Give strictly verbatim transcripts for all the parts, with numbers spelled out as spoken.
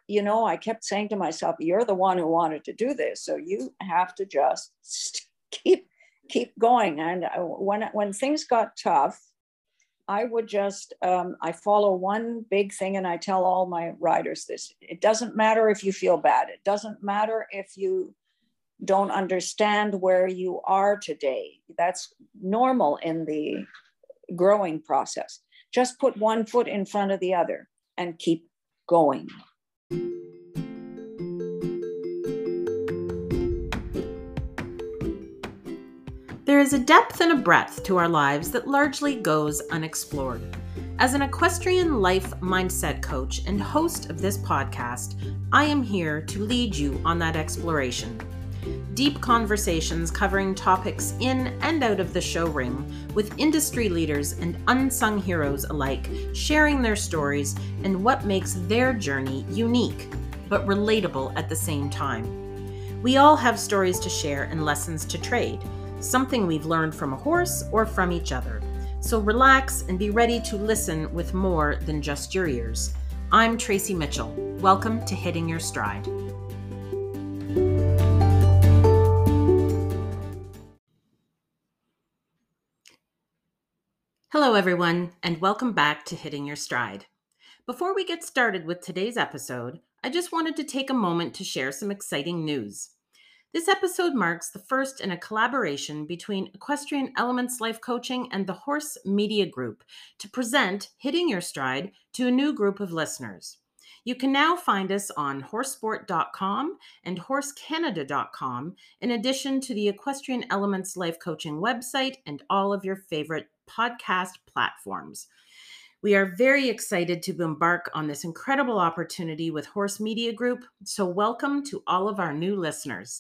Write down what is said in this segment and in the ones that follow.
you know, I kept saying to myself, you're the one who wanted to do this, so you have to just keep keep going. And when when things got tough, I would just, um, I follow one big thing, and I tell all my riders this: it doesn't matter if you feel bad. It doesn't matter if you don't understand where you are today. That's normal in the growing process. Just put one foot in front of the other and keep going. There is a depth and a breadth to our lives that largely goes unexplored. As an equestrian life mindset coach and host of this podcast, I am here to lead you on that exploration. Deep conversations covering topics in and out of the show ring with industry leaders and unsung heroes alike, sharing their stories and what makes their journey unique, but relatable at the same time. We all have stories to share and lessons to trade, something we've learned from a horse or from each other. So relax and be ready to listen with more than just your ears. I'm Tracy Mitchell. Welcome to Hitting Your Stride. Hello, everyone, and welcome back to Hitting Your Stride. Before we get started with today's episode, I just wanted to take a moment to share some exciting news. This episode marks the first in a collaboration between Equestrian Elements Life Coaching and the Horse Media Group to present Hitting Your Stride to a new group of listeners. You can now find us on horse sport dot com and horse canada dot com, in addition to the Equestrian Elements Life Coaching website and all of your favorite podcast platforms. We are very excited to embark on this incredible opportunity with Horse Media Group, so welcome to all of our new listeners.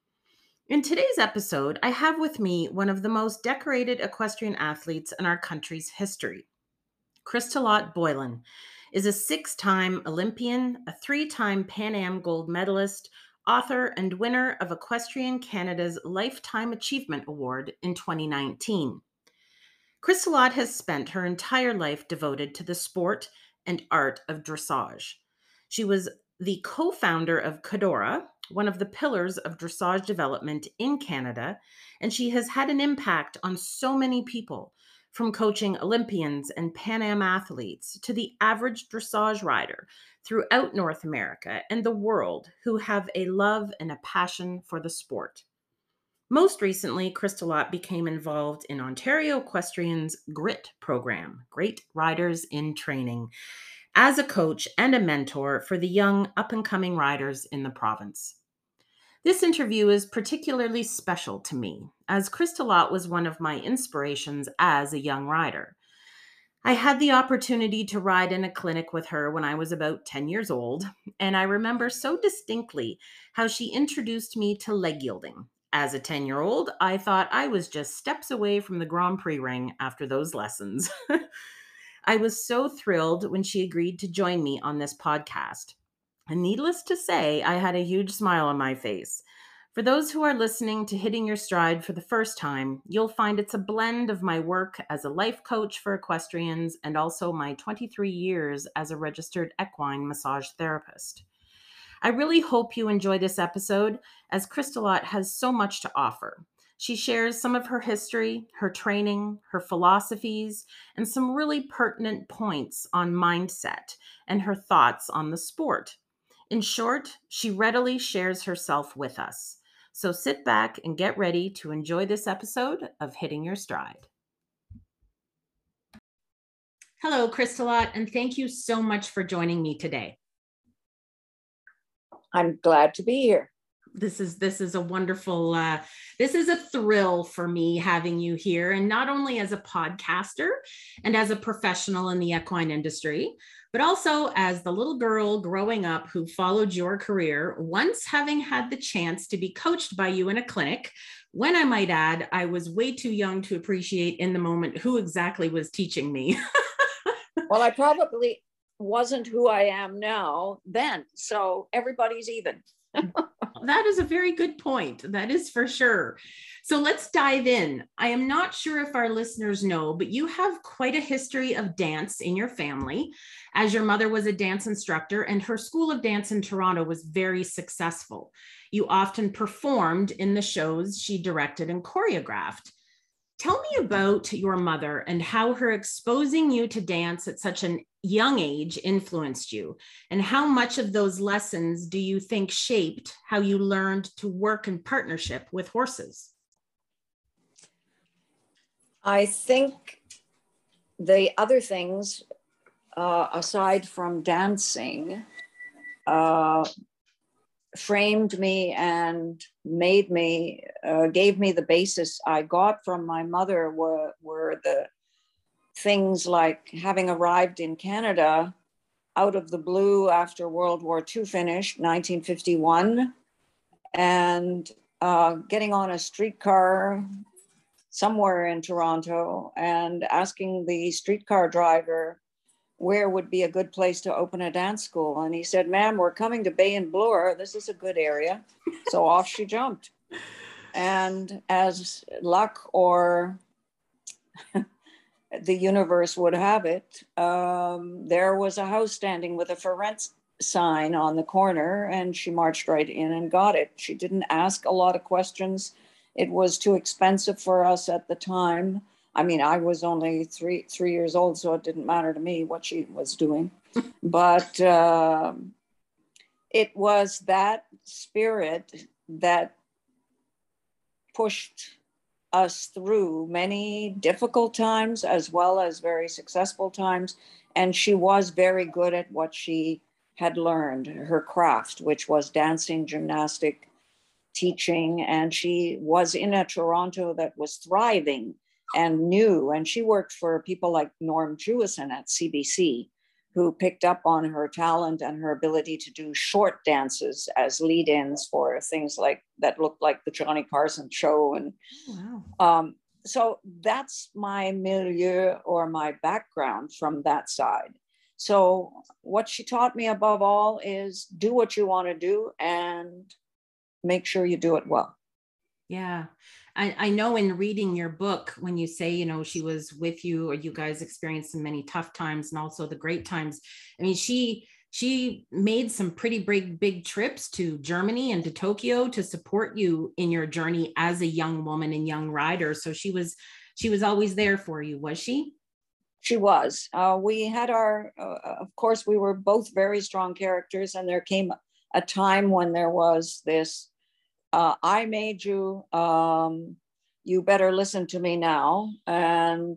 In today's episode, I have with me one of the most decorated equestrian athletes in our country's history. Christelot Boylan is a six-time Olympian, a three-time Pan Am gold medalist, author, and winner of Equestrian Canada's Lifetime Achievement Award in twenty nineteen. Christelot has spent her entire life devoted to the sport and art of dressage. She was the co-founder of Cadora, one of the pillars of dressage development in Canada, and she has had an impact on so many people, from coaching Olympians and Pan Am athletes to the average dressage rider throughout North America and the world who have a love and a passion for the sport. Most recently, Christelot became involved in Ontario Equestrian's GRIT program, Great Riders in Training, as a coach and a mentor for the young up-and-coming riders in the province. This interview is particularly special to me, as Christelot was one of my inspirations as a young rider. I had the opportunity to ride in a clinic with her when I was about ten years old, and I remember so distinctly how she introduced me to leg yielding. As a ten-year-old, I thought I was just steps away from the Grand Prix ring after those lessons. I was so thrilled when she agreed to join me on this podcast. And needless to say, I had a huge smile on my face. For those who are listening to Hitting Your Stride for the first time, you'll find it's a blend of my work as a life coach for equestrians and also my twenty-three years as a registered equine massage therapist. I really hope you enjoy this episode, as Christelot has so much to offer. She shares some of her history, her training, her philosophies, and some really pertinent points on mindset and her thoughts on the sport. In short, she readily shares herself with us. So sit back and get ready to enjoy this episode of Hitting Your Stride. Hello, Christelot, and thank you so much for joining me today. I'm glad to be here. This is this is a wonderful, uh, this is a thrill for me having you here, and not only as a podcaster and as a professional in the equine industry, but also as the little girl growing up who followed your career, once having had the chance to be coached by you in a clinic, when I might add, I was way too young to appreciate in the moment who exactly was teaching me. Well, I probably wasn't who I am now then, so everybody's even. That is a very good point. That is for sure. So let's dive in. I am not sure if our listeners know, but you have quite a history of dance in your family, as your mother was a dance instructor and her school of dance in Toronto was very successful. You often performed in the shows she directed and choreographed. Tell me about your mother and how her exposing you to dance at such a young age influenced you, and how much of those lessons do you think shaped how you learned to work in partnership with horses? I think the other things, uh, aside from dancing, uh, framed me and made me, uh, gave me the basis I got from my mother were, were the things like having arrived in Canada out of the blue after World War Two finished, nineteen fifty-one, and uh, getting on a streetcar somewhere in Toronto and asking the streetcar driver where would be a good place to open a dance school. And he said, ma'am, we're coming to Bay and Bloor. This is a good area. So off she jumped. And as luck or the universe would have it, um, there was a house standing with a for rent sign on the corner, and she marched right in and got it. She didn't ask a lot of questions. It was too expensive for us at the time. I mean, I was only three three years old, so it didn't matter to me what she was doing. But uh, it was that spirit that pushed us through many difficult times as well as very successful times. And she was very good at what she had learned, her craft, which was dancing, gymnastic, teaching. And she was in a Toronto that was thriving and new. And she worked for people like Norm Jewison at C B C, who picked up on her talent and her ability to do short dances as lead-ins for things like that looked like the Johnny Carson show. And wow. um, so that's my milieu or my background from that side. So what she taught me above all is do what you want to do and make sure you do it well. Yeah. I, I know in reading your book, when you say, you know, she was with you or you guys experienced many tough times and also the great times. I mean, she she made some pretty big, big trips to Germany and to Tokyo to support you in your journey as a young woman and young rider. So she was she was always there for you, was she? She was. Uh, we had our, uh, of course, we were both very strong characters, and there came a time when there was this, Uh, I made you, um, you better listen to me now. And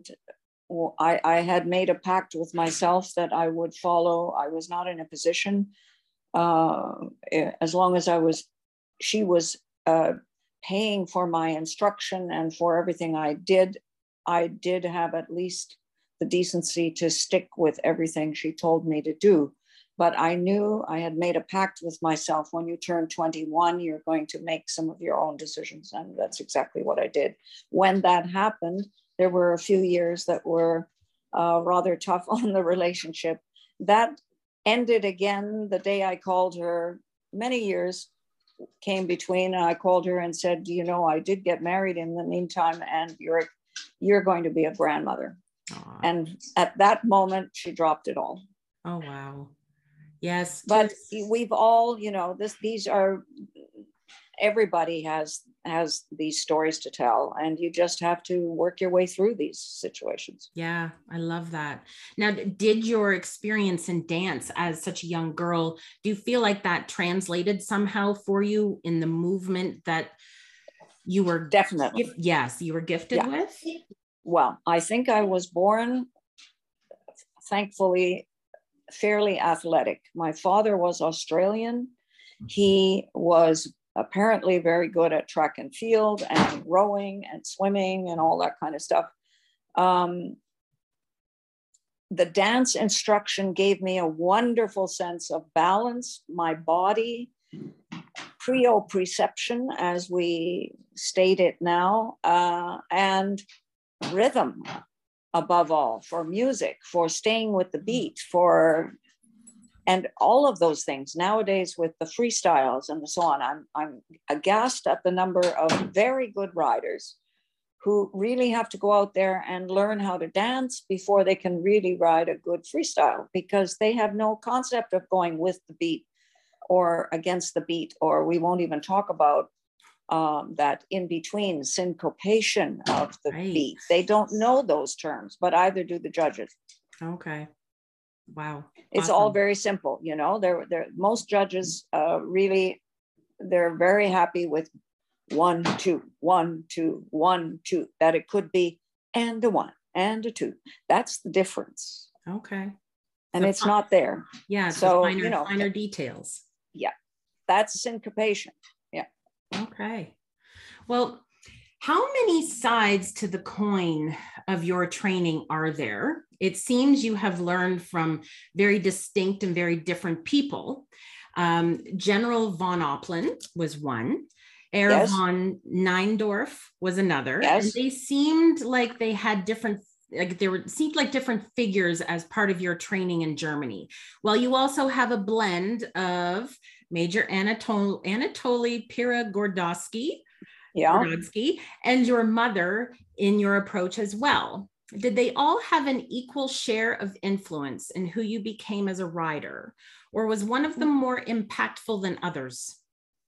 I, I had made a pact with myself that I would follow. I was not in a position, uh, as long as I was, she was uh, paying for my instruction and for everything I did. I did have at least the decency to stick with everything she told me to do. But I knew I had made a pact with myself. When you turn twenty-one, you're going to make some of your own decisions. And that's exactly what I did. When that happened, there were a few years that were uh, rather tough on the relationship. That ended again the day I called her. Many years came between, and I called her and said, you know, I did get married in the meantime, and you're, you're going to be a grandmother. Aww. And at that moment, she dropped it all. Oh, wow. Yes. But we've all, you know, this, these are, everybody has, has these stories to tell, and you just have to work your way through these situations. Yeah, I love that. Now, did your experience in dance as such a young girl, do you feel like that translated somehow for you in the movement that you were definitely, gif- yes, you were gifted yeah. with? Well, I think I was born, thankfully, fairly athletic. My father was Australian. He was apparently very good at track and field and rowing and swimming and all that kind of stuff. Um, the dance instruction gave me a wonderful sense of balance, my body, proprioception, as we state it now, uh, and rhythm. Above all, for music, for staying with the beat, for and all of those things nowadays with the freestyles and so on, I'm, I'm aghast at the number of very good riders who really have to go out there and learn how to dance before they can really ride a good freestyle, because they have no concept of going with the beat or against the beat, or we won't even talk about um, that in between syncopation of the right. beat. They don't know those terms, but either do the judges. Okay. Wow. It's awesome. all very simple. You know, they're, they're, most judges uh, really, they're very happy with one, two, one, two, one, two, that it could be and a one and a two. That's the difference. Okay. And so it's fun. not there. Yeah. So, finer, you know, finer details. Yeah. That's syncopation. Yeah. Okay. Well, how many sides to the coin of your training are there? It seems you have learned from very distinct and very different people. Um, General von Opplen was one. Herr Yes. von Neindorf was another. Yes. And they seemed like they had different, like they were seemed like different figures as part of your training in Germany. Well, you also have a blend of Major Anatol Anatoly Pirogordowski, yeah. and your mother in your approach as well. Did they all have an equal share of influence in who you became as a rider, or was one of them more impactful than others?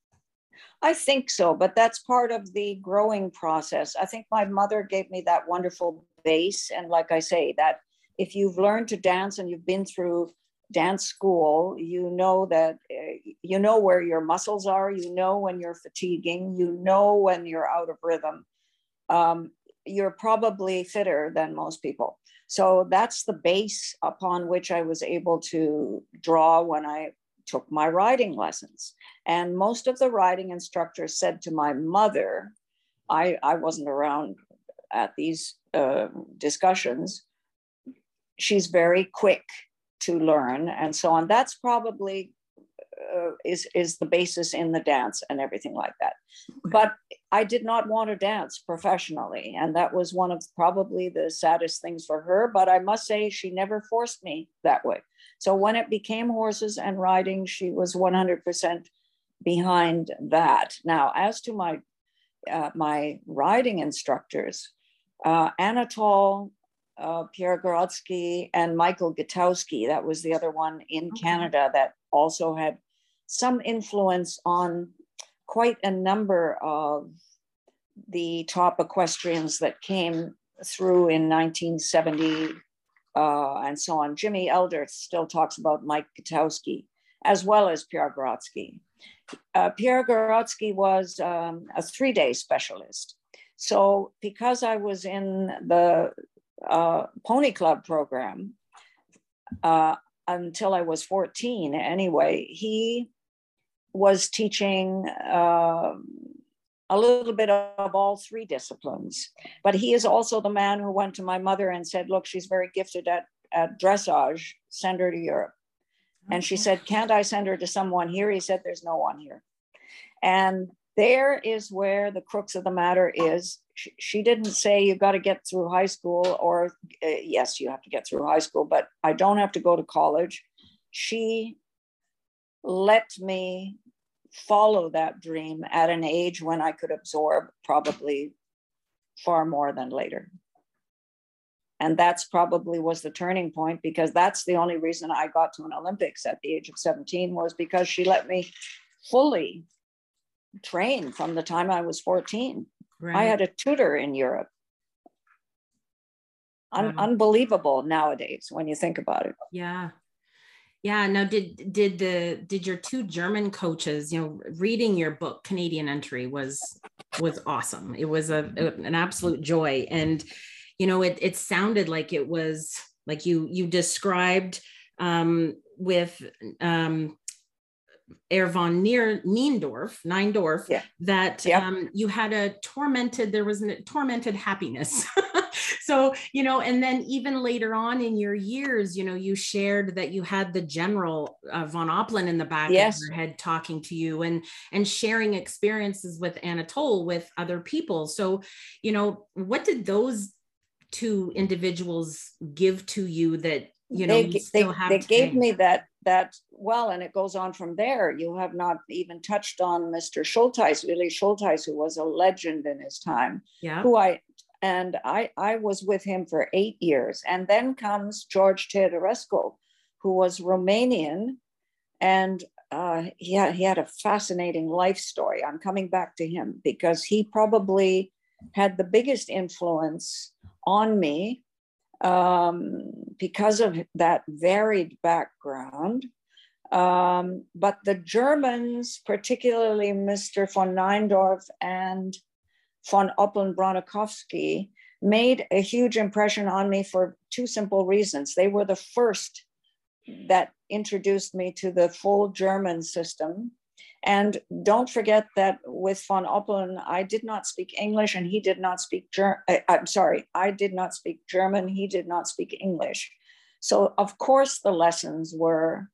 I think so, but that's part of the growing process. I think my mother gave me that wonderful base. And like I say, that if you've learned to dance and you've been through dance school, you know that, uh, you know where your muscles are, you know when you're fatiguing, you know when you're out of rhythm. Um, you're probably fitter than most people. So that's the base upon which I was able to draw when I took my riding lessons. And most of the riding instructors said to my mother, I, I wasn't around at these uh, discussions, she's very quick to learn and so on. That's probably uh, is, is the basis in the dance and everything like that. Okay. But I did not want to dance professionally. And that was one of probably the saddest things for her. But I must say, she never forced me that way. So when it became horses and riding, she was one hundred percent behind that. Now, as to my, uh, my riding instructors, uh, Anatol uh, Pirogorowski and Michael Gutowski, that was the other one in okay. Canada that also had some influence on quite a number of the top equestrians that came through in nineteen seventy uh, and so on. Jimmy Elder still talks about Mike Gutowski as well as Pirogorowski. Uh, Pirogorowski was um, a three-day specialist. So because I was in the uh, Pony Club program uh, until I was fourteen anyway, he was teaching uh, a little bit of all three disciplines. But he is also the man who went to my mother and said, look, she's very gifted at, at dressage, send her to Europe. Okay. And she said, can't I send her to someone here? He said, there's no one here. And there is where the crux of the matter is. She, she didn't say you got to get through high school, or uh, yes, you have to get through high school, but I don't have to go to college. She let me follow that dream at an age when I could absorb probably far more than later. And that's probably was the turning point, because that's the only reason I got to an Olympics at the age of seventeen, was because she let me fully train from the time I was fourteen. Right. I had a tutor in Europe. Un- wow. Unbelievable nowadays when you think about it. Yeah. Yeah. Now, did did the did your two German coaches, you know, reading your book, Canadian Entry, was was awesome. It was a, an absolute joy. And, you know, it it sounded like it was like you you described um, with um, Herr von Neindorf, Neindorf, yeah. that yep. um, you had a tormented, there was a tormented happiness. So, you know, and then even later on in your years, you know, you shared that you had the General uh, von Opplen in the back yes. of your head talking to you and, and sharing experiences with Anatol, with other people. So, you know, what did those two individuals give to you that, you know, they, you still they, have they today? gave me that that, well, and it goes on from there. You have not even touched on Mister Schultheis, Willy Schultheis, who was a legend in his time, yeah. who I, and I, I was with him for eight years. And then comes George Teodorescu, who was Romanian, and uh, he, had, he had a fascinating life story. I'm coming back to him because he probably had the biggest influence on me um, because of that varied background. Um, but the Germans, particularly Mister von Neindorf and von Oppeln-Branakowski, made a huge impression on me for two simple reasons. They were the first that introduced me to the full German system. And don't forget that with von Oppeln, I did not speak English and he did not speak German. I'm sorry, I did not speak German, he did not speak English. So of course the lessons were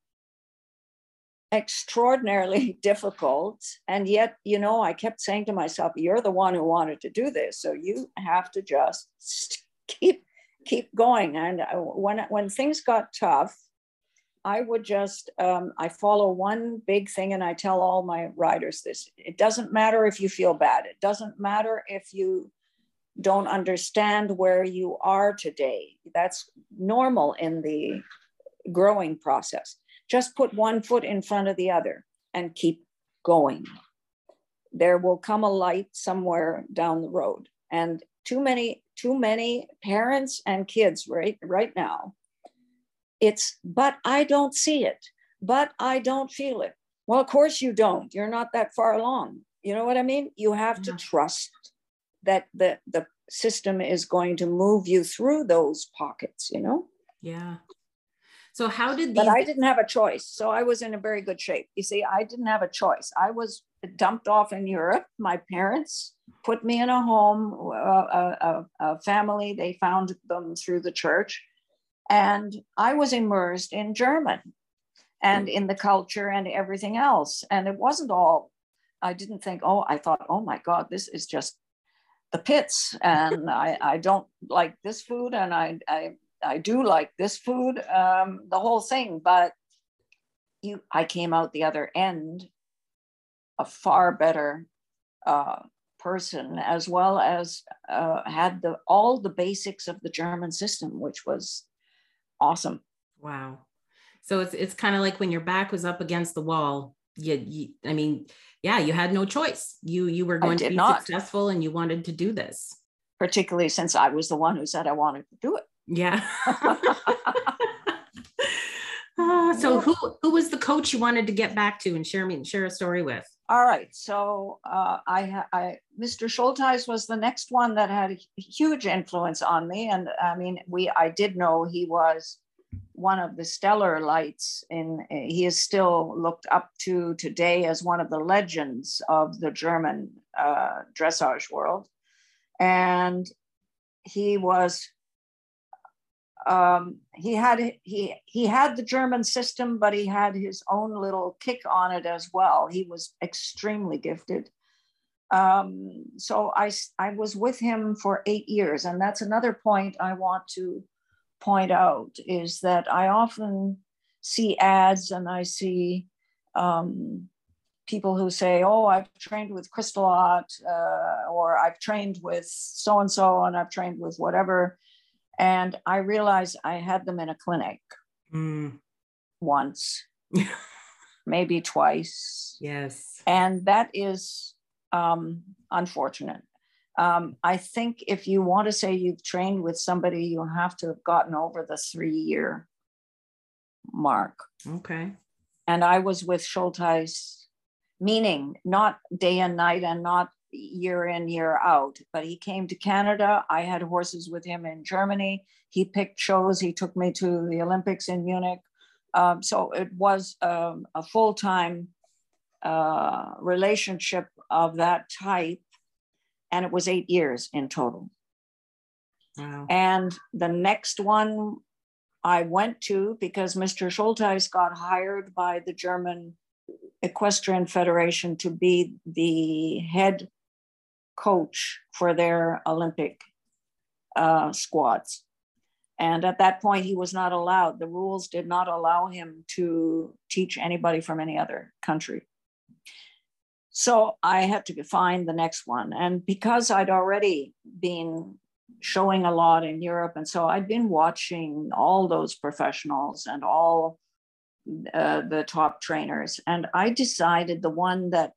extraordinarily difficult. And yet, you know, I kept saying to myself, you're the one who wanted to do this. So you have to just keep, keep going. And when, when things got tough, I would just, um, I follow one big thing and I tell all my riders this. It doesn't matter if you feel bad. It doesn't matter if you don't understand where you are today. That's normal in the growing process. Just put one foot in front of the other and keep going. There will come a light somewhere down the road. And too many, too many parents and kids right, right now, it's, but I don't see it, but I don't feel it. Well, of course you don't. You're not that far along. You know what I mean? You have to trust that the, the system is going to move you through those pockets, you know? Yeah. So how did these... But I didn't have a choice. So I was in a very good shape. You see, I didn't have a choice. I was dumped off in Europe. My parents put me in a home, a, a, a family. They found them through the church. And I was immersed in German and in the culture and everything else. And it wasn't all, I didn't think, oh, I thought, oh my God, this is just the pits. And I, I don't like this food. And I, I, I do like this food, um, the whole thing. But you, I came out the other end a far better uh, person, as well as uh, had the all the basics of the German system, which was awesome. Wow. So it's it's kind of like when your back was up against the wall. You, you, I mean, yeah, you had no choice. You you were going to be not. successful, and you wanted to do this. Particularly since I was the one who said I wanted to do it. Yeah. uh, so who who was the coach you wanted to get back to and share me share a story with? All right. So uh, I, I, Mister Schultheis was the next one that had a huge influence on me. And I mean, we, I did know he was one of the stellar lights in, he is still looked up to today as one of the legends of the German uh, dressage world. And he was, Um, he had he he had the German system, but he had his own little kick on it as well. He was extremely gifted. Um, so I I was with him for eight years, and that's another point I want to point out is that I often see ads and I see um, people who say, "Oh, I've trained with Crystalot, uh, or I've trained with so and so, and I've trained with whatever." And I realized I had them in a clinic mm. once, maybe twice. Yes. And that is um, unfortunate. Um, I think if you want to say you've trained with somebody, you have to have gotten over the three-year mark. Okay. And I was with Schultheis, meaning not day and night and not year in, year out, but he came to Canada. I had horses with him in Germany. He picked shows. He took me to the Olympics in Munich. Um, so it was um, a full-time uh, relationship of that type. And it was eight years in total. Wow. And the next one I went to because Mister Schultheis got hired by the German Equestrian Federation to be the head coach for their Olympic uh, squads. And at that point, he was not allowed. The rules did not allow him to teach anybody from any other country. So I had to find the next one. And because I'd already been showing a lot in Europe, and so I'd been watching all those professionals and all uh, the top trainers. And I decided the one that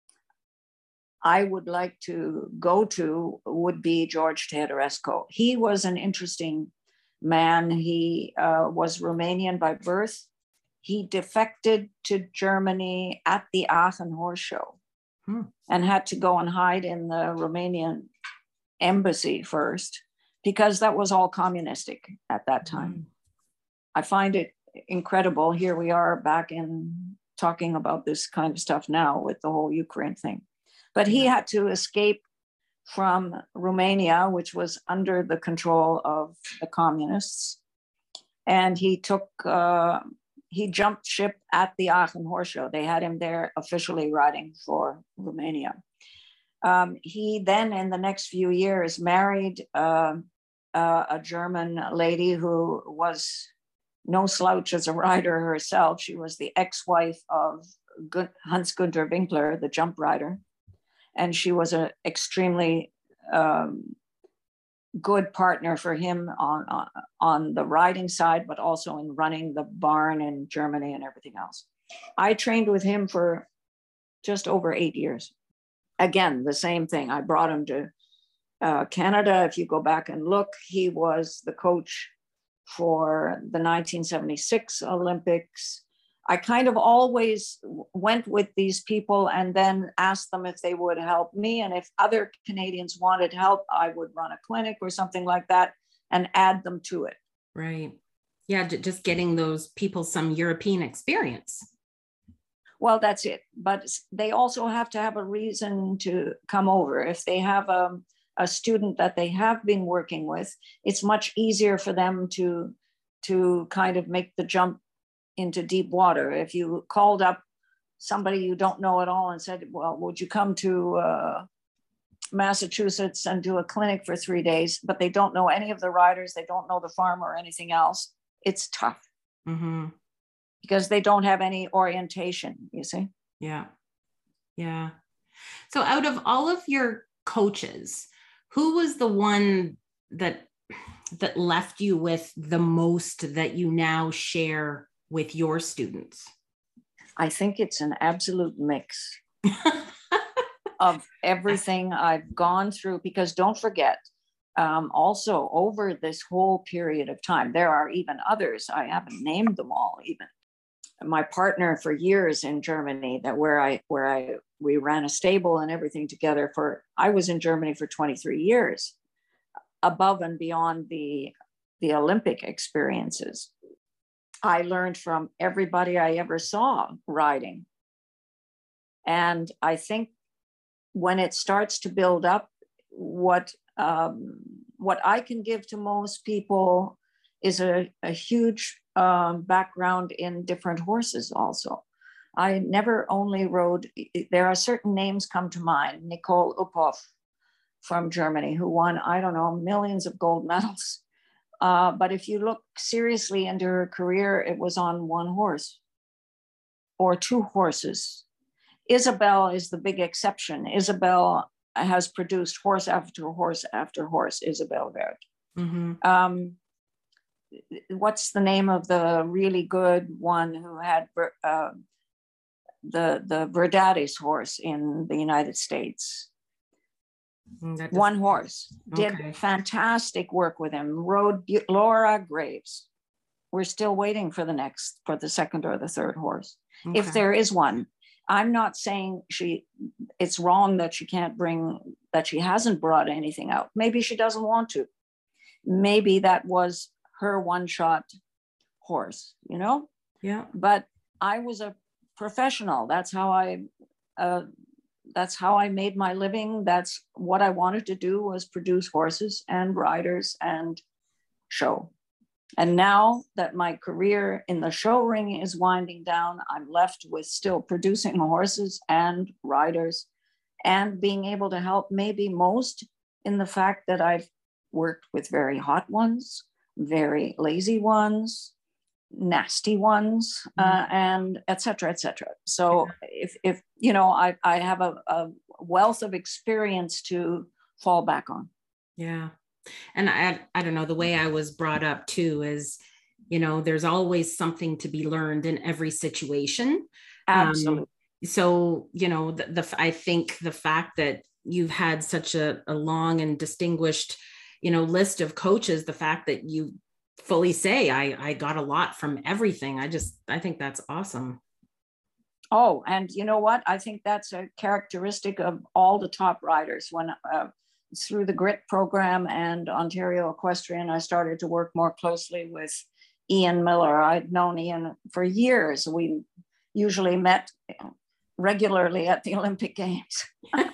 I would like to go to would be George Teodorescu. He was an interesting man. He uh, was Romanian by birth. He defected to Germany at the Aachen Horse Show hmm. and had to go and hide in the Romanian embassy first, because that was all communistic at that time. Hmm. I find it incredible. Here we are back in talking about this kind of stuff now with the whole Ukraine thing. But he had to escape from Romania, which was under the control of the communists. And he took, uh, he jumped ship at the Aachen Horse Show. They had him there officially riding for Romania. Um, he then, in the next few years, married uh, uh, a German lady who was no slouch as a rider herself. She was the ex-wife of Hans Günther Winkler, the jump rider. And she was an extremely um, good partner for him on, on, on the riding side, but also in running the barn in Germany and everything else. I trained with him for just over eight years. Again, the same thing. I brought him to uh, Canada. If you go back and look, he was the coach for the nineteen seventy-six Olympics. I kind of always went with these people and then asked them if they would help me. And if other Canadians wanted help, I would run a clinic or something like that and add them to it. Right. Yeah, just getting those people some European experience. Well, that's it. But they also have to have a reason to come over. If they have a, a student that they have been working with, it's much easier for them to, to kind of make the jump into deep water. If you called up somebody you don't know at all and said, well, would you come to uh, Massachusetts and do a clinic for three days, but they don't know any of the riders, they don't know the farm or anything else, it's tough mm-hmm. because they don't have any orientation, you see? Yeah. Yeah. So out of all of your coaches, who was the one that that left you with the most that you now share with your students? I think it's an absolute mix of everything I've gone through, because don't forget, um, also over this whole period of time, there are even others. I haven't named them all even. My partner for years in Germany, that where I, where I, we ran a stable and everything together for, I was in Germany for twenty-three years, above and beyond the, the Olympic experiences. I learned from everybody I ever saw riding. And I think when it starts to build up, what, um, what I can give to most people is a, a huge um, background in different horses also. I never only rode, there are certain names come to mind. Nicole Uphoff from Germany, who won, I don't know, millions of gold medals. Uh, but if you look seriously into her career, it was on one horse or two horses. Isabel is the big exception. Isabel has produced horse after horse after horse, Isabel Wert. Mm-hmm. Um, what's the name of the really good one who had uh, the, the Verdades horse in the United States? One horse, did okay. fantastic work with him, rode Laura Graves. We're still waiting for the next, for the second or the third horse. Okay. If there is one. I'm not saying she, it's wrong that she can't bring, that she hasn't brought anything out. Maybe she doesn't want to. Maybe that was her one-shot horse, you know? Yeah. But I was a professional. That's how I, uh, that's how I made my living. That's what I wanted to do, was produce horses and riders and show. And now that my career in the show ring is winding down, I'm left with still producing horses and riders and being able to help maybe most in the fact that I've worked with very hot ones. very lazy ones, nasty ones, uh, and et cetera, et cetera. So if, if you know, I, I have a, a wealth of experience to fall back on. Yeah. And I, I don't know, the way I was brought up too is, you know, there's always something to be learned in every situation. Absolutely. Um, so, you know, the, the, I think the fact that you've had such a, a long and distinguished, you know, list of coaches, the fact that you fully say, I, I got a lot from everything. I just, I think that's awesome. Oh, and you know what? I think that's a characteristic of all the top riders. When uh, through the GRIT program and Ontario Equestrian, I started to work more closely with Ian Miller. I'd known Ian for years. We usually met regularly at the Olympic Games.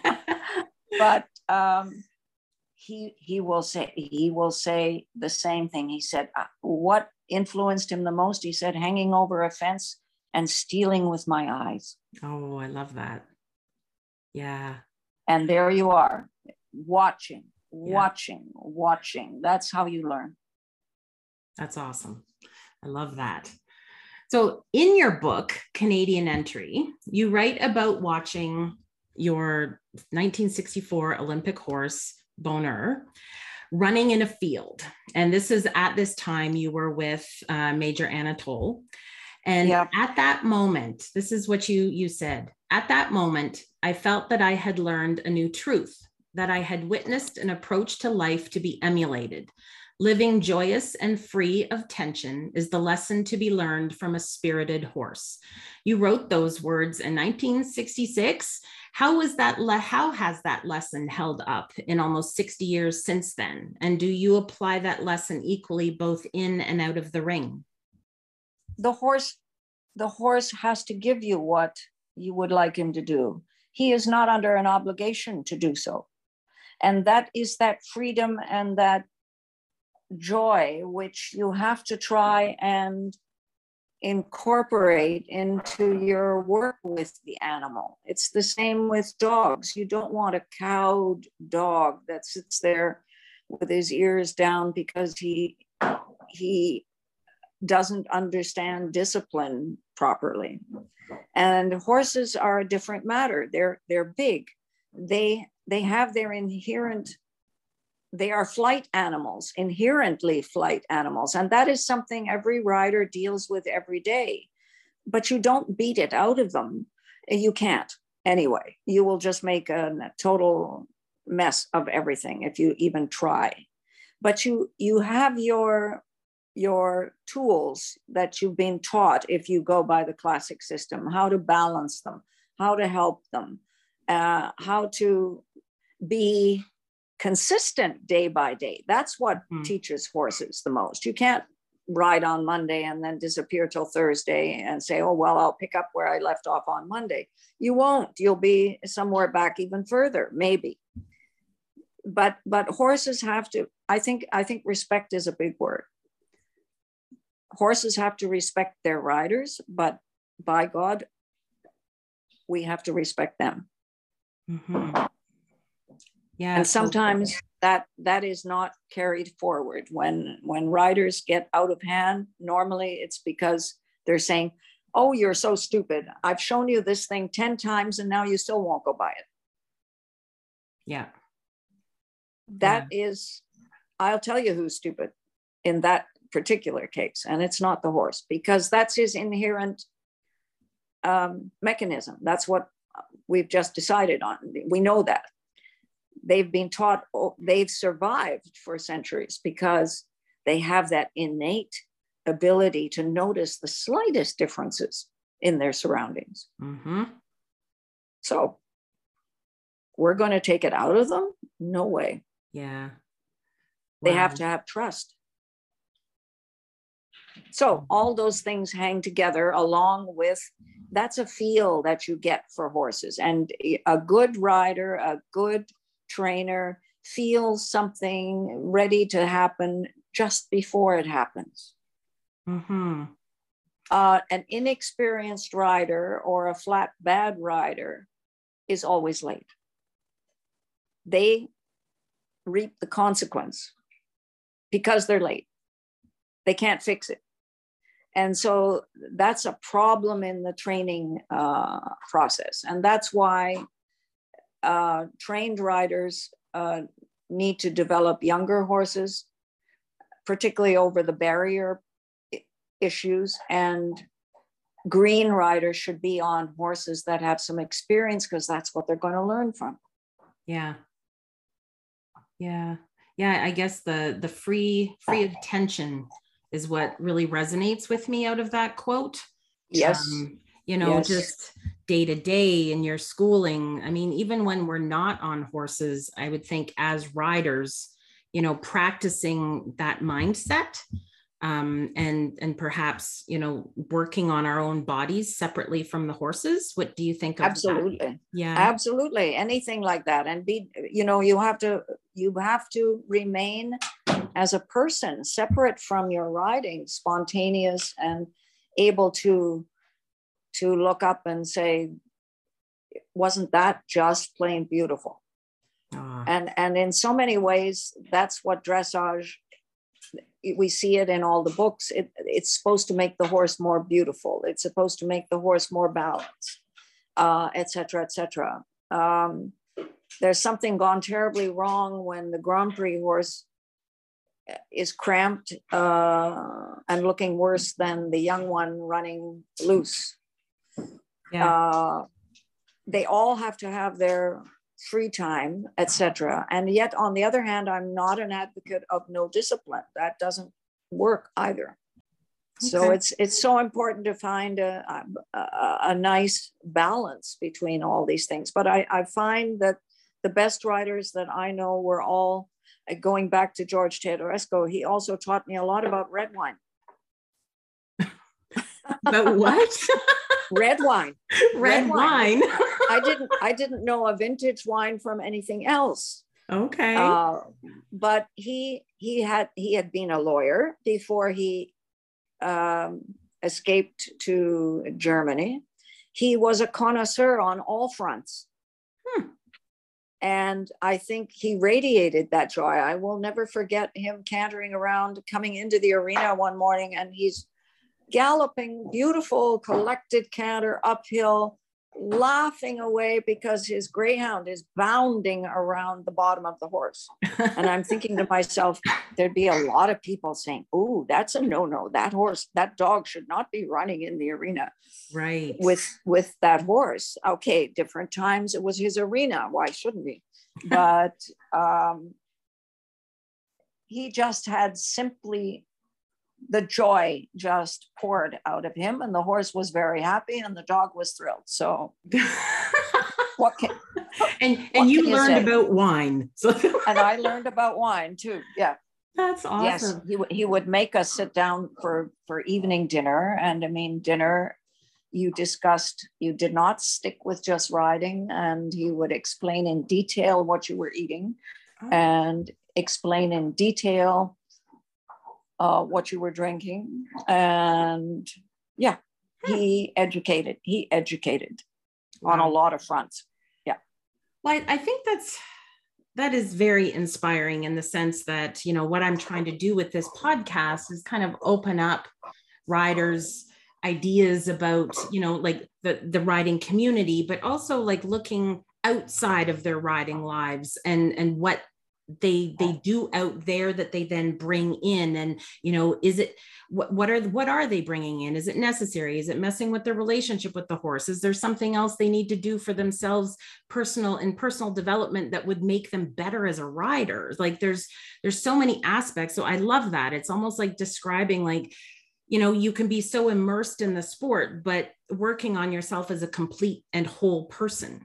But um, he he will say he will say the same thing. He said, what influenced him the most? He said, hanging over a fence and stealing with my eyes. Oh, I love that. Yeah. And there you are, watching, watching, yeah. watching. That's how you learn. That's awesome. I love that. So in your book, Canadian Entry, you write about watching your nineteen sixty-four Olympic horse, Bonheur, running in a field. And this is at this time you were with uh, Major Anatole. And yep. At that moment, this is what you, you said, at that moment, I felt that I had learned a new truth, that I had witnessed an approach to life to be emulated. Living joyous and free of tension is the lesson to be learned from a spirited horse. You wrote those words in nineteen sixty-six. How was that? Le- how has that lesson held up in almost sixty years since then? And do you apply that lesson equally both in and out of the ring? The horse, the horse has to give you what you would like him to do. He is not under an obligation to do so. And that is that freedom and that joy, which you have to try and incorporate into your work with the animal. It's the same with dogs. You don't want a cowed dog that sits there with his ears down because he he doesn't understand discipline properly. And horses are a different matter. They're they're big. They they have their inherent, they are flight animals, inherently flight animals. And that is something every rider deals with every day. But you don't beat it out of them. You can't anyway. You will just make a, a total mess of everything if you even try. But you you have your your tools that you've been taught if you go by the classic system, how to balance them, how to help them, uh, how to be consistent day by day. That's what mm. teaches horses the most. You can't ride on Monday and then disappear till Thursday and say, oh, well, I'll pick up where I left off on Monday. You won't. You'll be somewhere back even further, maybe. But but horses have to, I think, I think respect is a big word. Horses have to respect their riders, but by God, we have to respect them. Mm-hmm. Yeah, and sometimes so that that is not carried forward. When when riders get out of hand, normally it's because they're saying, oh, you're so stupid. I've shown you this thing ten times and now you still won't go buy it. Yeah. That yeah. is, I'll tell you who's stupid in that particular case. And it's not the horse, because that's his inherent um, mechanism. That's what we've just decided on. We know that. They've been taught, they've survived for centuries because they have that innate ability to notice the slightest differences in their surroundings. Mm-hmm. So we're going to take it out of them? No way. Yeah. Wow. They have to have trust. So all those things hang together along with, that's a feel that you get for horses. And a good rider, a good trainer feels something ready to happen just before it happens. Mm-hmm. Uh, an inexperienced rider or a flat bad rider is always late. They reap the consequence because they're late. they can't fix it. And so that's a problem in the training uh, process. And that's why uh, trained riders uh, need to develop younger horses, particularly over the barrier issues. And green riders should be on horses that have some experience, because that's what they're going to learn from. Yeah. Yeah. Yeah. I guess the, the free, free attention is what really resonates with me out of that quote. Yes. Um, you know, yes. just day to day in your schooling. I mean, even when we're not on horses, I would think as riders, you know, practicing that mindset, um, and, and perhaps, you know, working on our own bodies separately from the horses. What do you think of Absolutely. that? Yeah, absolutely. Anything like that. And be, you know, you have to, you have to remain as a person separate from your riding, spontaneous and able to, to look up and say, wasn't that just plain beautiful? Uh. And, and in so many ways, that's what dressage, we see it in all the books. It, it's supposed to make the horse more beautiful. It's supposed to make the horse more balanced, uh, et cetera, et cetera. Um, there's something gone terribly wrong when the Grand Prix horse is cramped uh, and looking worse than the young one running loose. Yeah. Uh, they all have to have their free time, et cetera. And yet, on the other hand, I'm not an advocate of no discipline. That doesn't work either. Okay. So it's it's so important to find a, a, a nice balance between all these things. But I, I find that the best riders that I know were all, going back to George Teodorescu, he also taught me a lot about red wine. About what? Red wine. Red, Red wine. wine. I didn't I didn't know a vintage wine from anything else. Okay. Uh, but he he had he had been a lawyer before he um, escaped to Germany. He was a connoisseur on all fronts. Hmm. And I think he radiated that joy. I will never forget him cantering around, coming into the arena one morning, and he's galloping, beautiful, collected canter uphill, laughing away because his greyhound is bounding around the bottom of the horse. And I'm thinking to myself, there'd be a lot of people saying, "Ooh, that's a no-no. That horse, that dog should not be running in the arena." Right. With, with that horse. Okay, different times it was his arena. Why shouldn't he? But um, he just had simply the joy just poured out of him, and the horse was very happy and the dog was thrilled. So what can and and what you can learned you about wine. So and I learned about wine too. Yeah. That's awesome. Yes, he, he would make us sit down for for evening dinner. And I mean, dinner, you discussed, you did not stick with just riding, and he would explain in detail what you were eating. Oh. And explain in detail Uh, what you were drinking. And yeah, he educated, he educated wow. on a lot of fronts. Yeah. Well, I, I think that's, that is very inspiring in the sense that, you know, what I'm trying to do with this podcast is kind of open up riders' ideas about, you know, like the, the riding community, but also like looking outside of their riding lives and, and what they they do out there that they then bring in. And you know, is it what, what are what are they bringing in? Is it necessary? Is it messing with their relationship with the horse? Is there something else they need to do for themselves, personal and personal development, that would make them better as a rider? Like there's there's so many aspects. So I love that. It's almost like describing, like, you know, you can be so immersed in the sport, but working on yourself as a complete and whole person.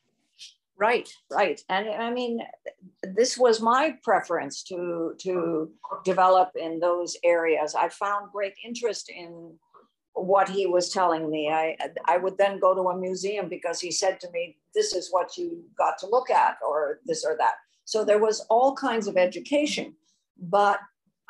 Right, right. And I mean, this was my preference to, to develop in those areas. I found great interest in what he was telling me. I, I would then go to a museum because he said to me, this is what you got to look at, or this or that. So there was all kinds of education, but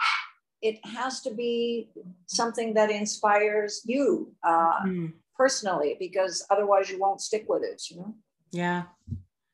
it has to be something that inspires you uh, mm. personally, because otherwise you won't stick with it, you know? Yeah.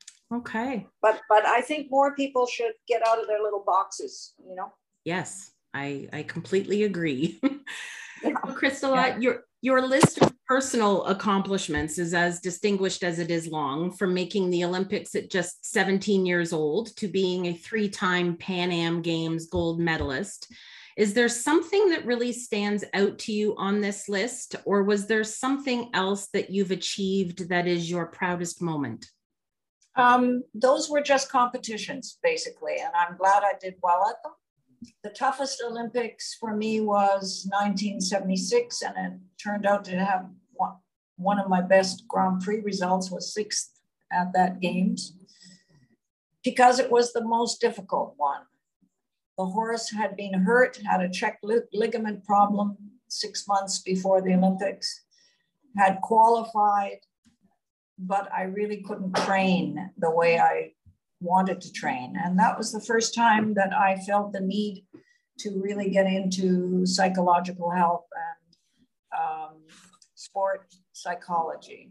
Okay. But but I think more people should get out of their little boxes, you know? Yes, I, I completely agree. Yeah. Well, Crystal, Yeah. your, your list of personal accomplishments is as distinguished as it is long, from making the Olympics at just seventeen years old to being a three-time Pan Am Games gold medalist. Is there something that really stands out to you on this list, or was there something else that you've achieved that is your proudest moment? Um, those were just competitions, basically, and I'm glad I did well at them. The toughest Olympics for me was nineteen seventy-six, and it turned out to have one, one of my best Grand Prix results was sixth at that Games, because it was the most difficult one. The horse had been hurt, had a check ligament problem six months before the Olympics, had qualified, but I really couldn't train the way I wanted to train. And that was the first time that I felt the need to really get into psychological health and um, sport psychology.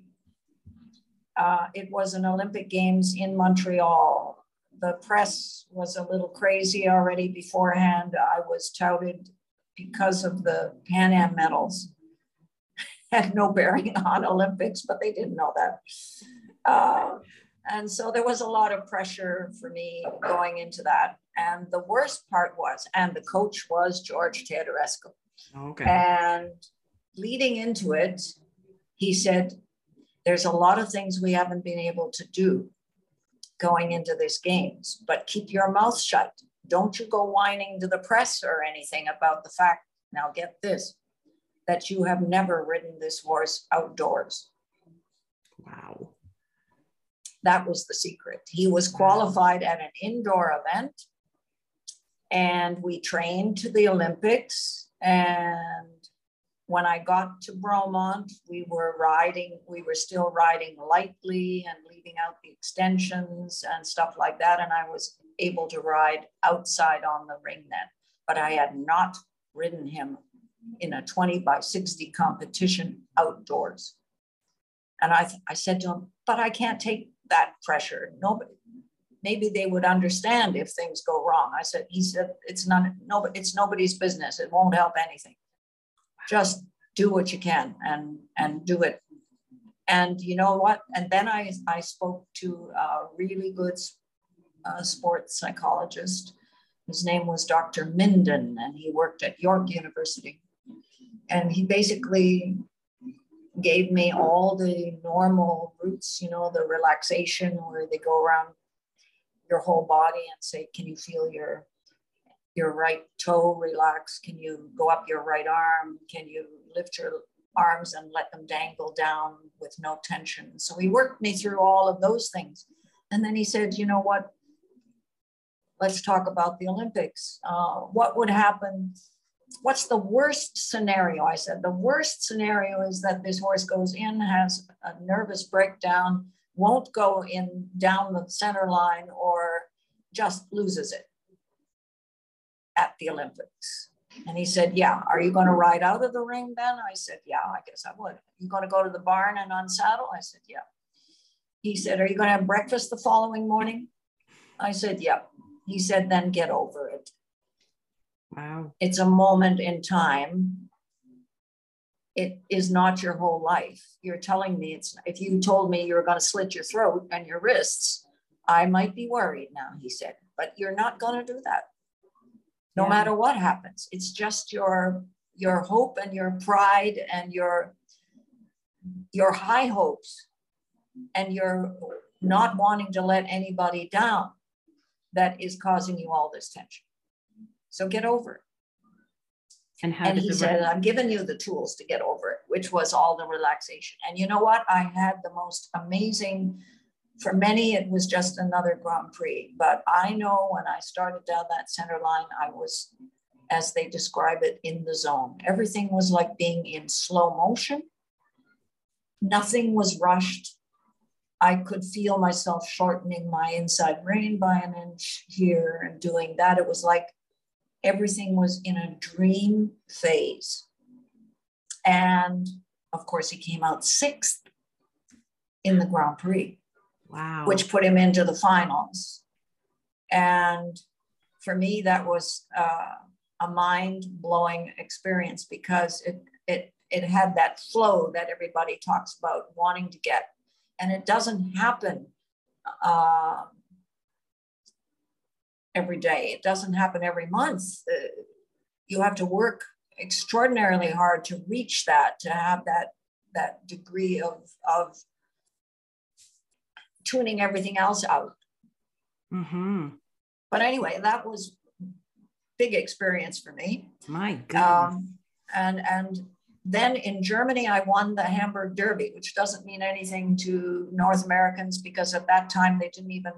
Uh, it was an Olympic Games in Montreal. The press was a little crazy already beforehand. I was touted because of the Pan Am medals. Had no bearing on Olympics, but they didn't know that. Uh, and so there was a lot of pressure for me going into that. And the worst part was, and the coach was George Teodorescu. Okay. And leading into it, he said, there's a lot of things we haven't been able to do going into this Games, but keep your mouth shut. Don't you go whining to the press or anything about the fact, now get this, that you have never ridden this horse outdoors. Wow. That was the secret. He was qualified at an indoor event, and we trained to the Olympics. And when I got to Bromont, we were riding, we were still riding lightly and leaving out the extensions and stuff like that. And I was able to ride outside on the ring then, but I had not ridden him in a twenty by sixty competition outdoors. And I, I said to him, but I can't take that pressure. Nobody, maybe they would understand if things go wrong. I said, he said, it's not, no, it's nobody's business. It won't help anything. Just do what you can and, and do it. And you know what? And then I, I spoke to a really good uh, sports psychologist. His name was Doctor Minden, and he worked at York University. And he basically gave me all the normal routes, you know, the relaxation where they go around your whole body and say, can you feel your, your right toe relax? Can you go up your right arm? Can you lift your arms and let them dangle down with no tension? So he worked me through all of those things. And then he said, you know what? Let's talk about the Olympics. Uh, what would happen? What's the worst scenario? I said, the worst scenario is that this horse goes in, has a nervous breakdown, won't go in down the center line, or just loses it at the Olympics. And he said, yeah, are you going to ride out of the ring then? I said, yeah, I guess I would. You going to go to the barn and unsaddle? I said, yeah. He said, are you going to have breakfast the following morning? I said, yeah. He said, then get over it. Wow. It's a moment in time. It is not your whole life. You're telling me it's, if you told me you were going to slit your throat and your wrists, I might be worried now, he said, but you're not going to do that. No yeah. matter what happens. It's just your, your hope and your pride and your, your high hopes and your not wanting to let anybody down that is causing you all this tension. So get over it. And, how and did he the said, re- I'm giving you the tools to get over it, which was all the relaxation. And you know what? I had the most amazing, for many, it was just another Grand Prix. But I know when I started down that center line, I was, as they describe it, in the zone. Everything was like being in slow motion. Nothing was rushed. I could feel myself shortening my inside rein by an inch here and doing that. It was like everything was in a dream phase. And of course, he came out sixth in the Grand Prix. Wow. Which put him into the finals. And for me, that was uh, a mind-blowing experience because it it it had that flow that everybody talks about wanting to get, and it doesn't happen uh, every day. It doesn't happen every month. Uh, you have to work extraordinarily hard to reach that, to have that that degree of of tuning everything else out. Mm-hmm. But anyway, that was big experience for me. My goodness. Um, and and then in Germany, I won the Hamburg Derby, which doesn't mean anything to North Americans because at that time they didn't even,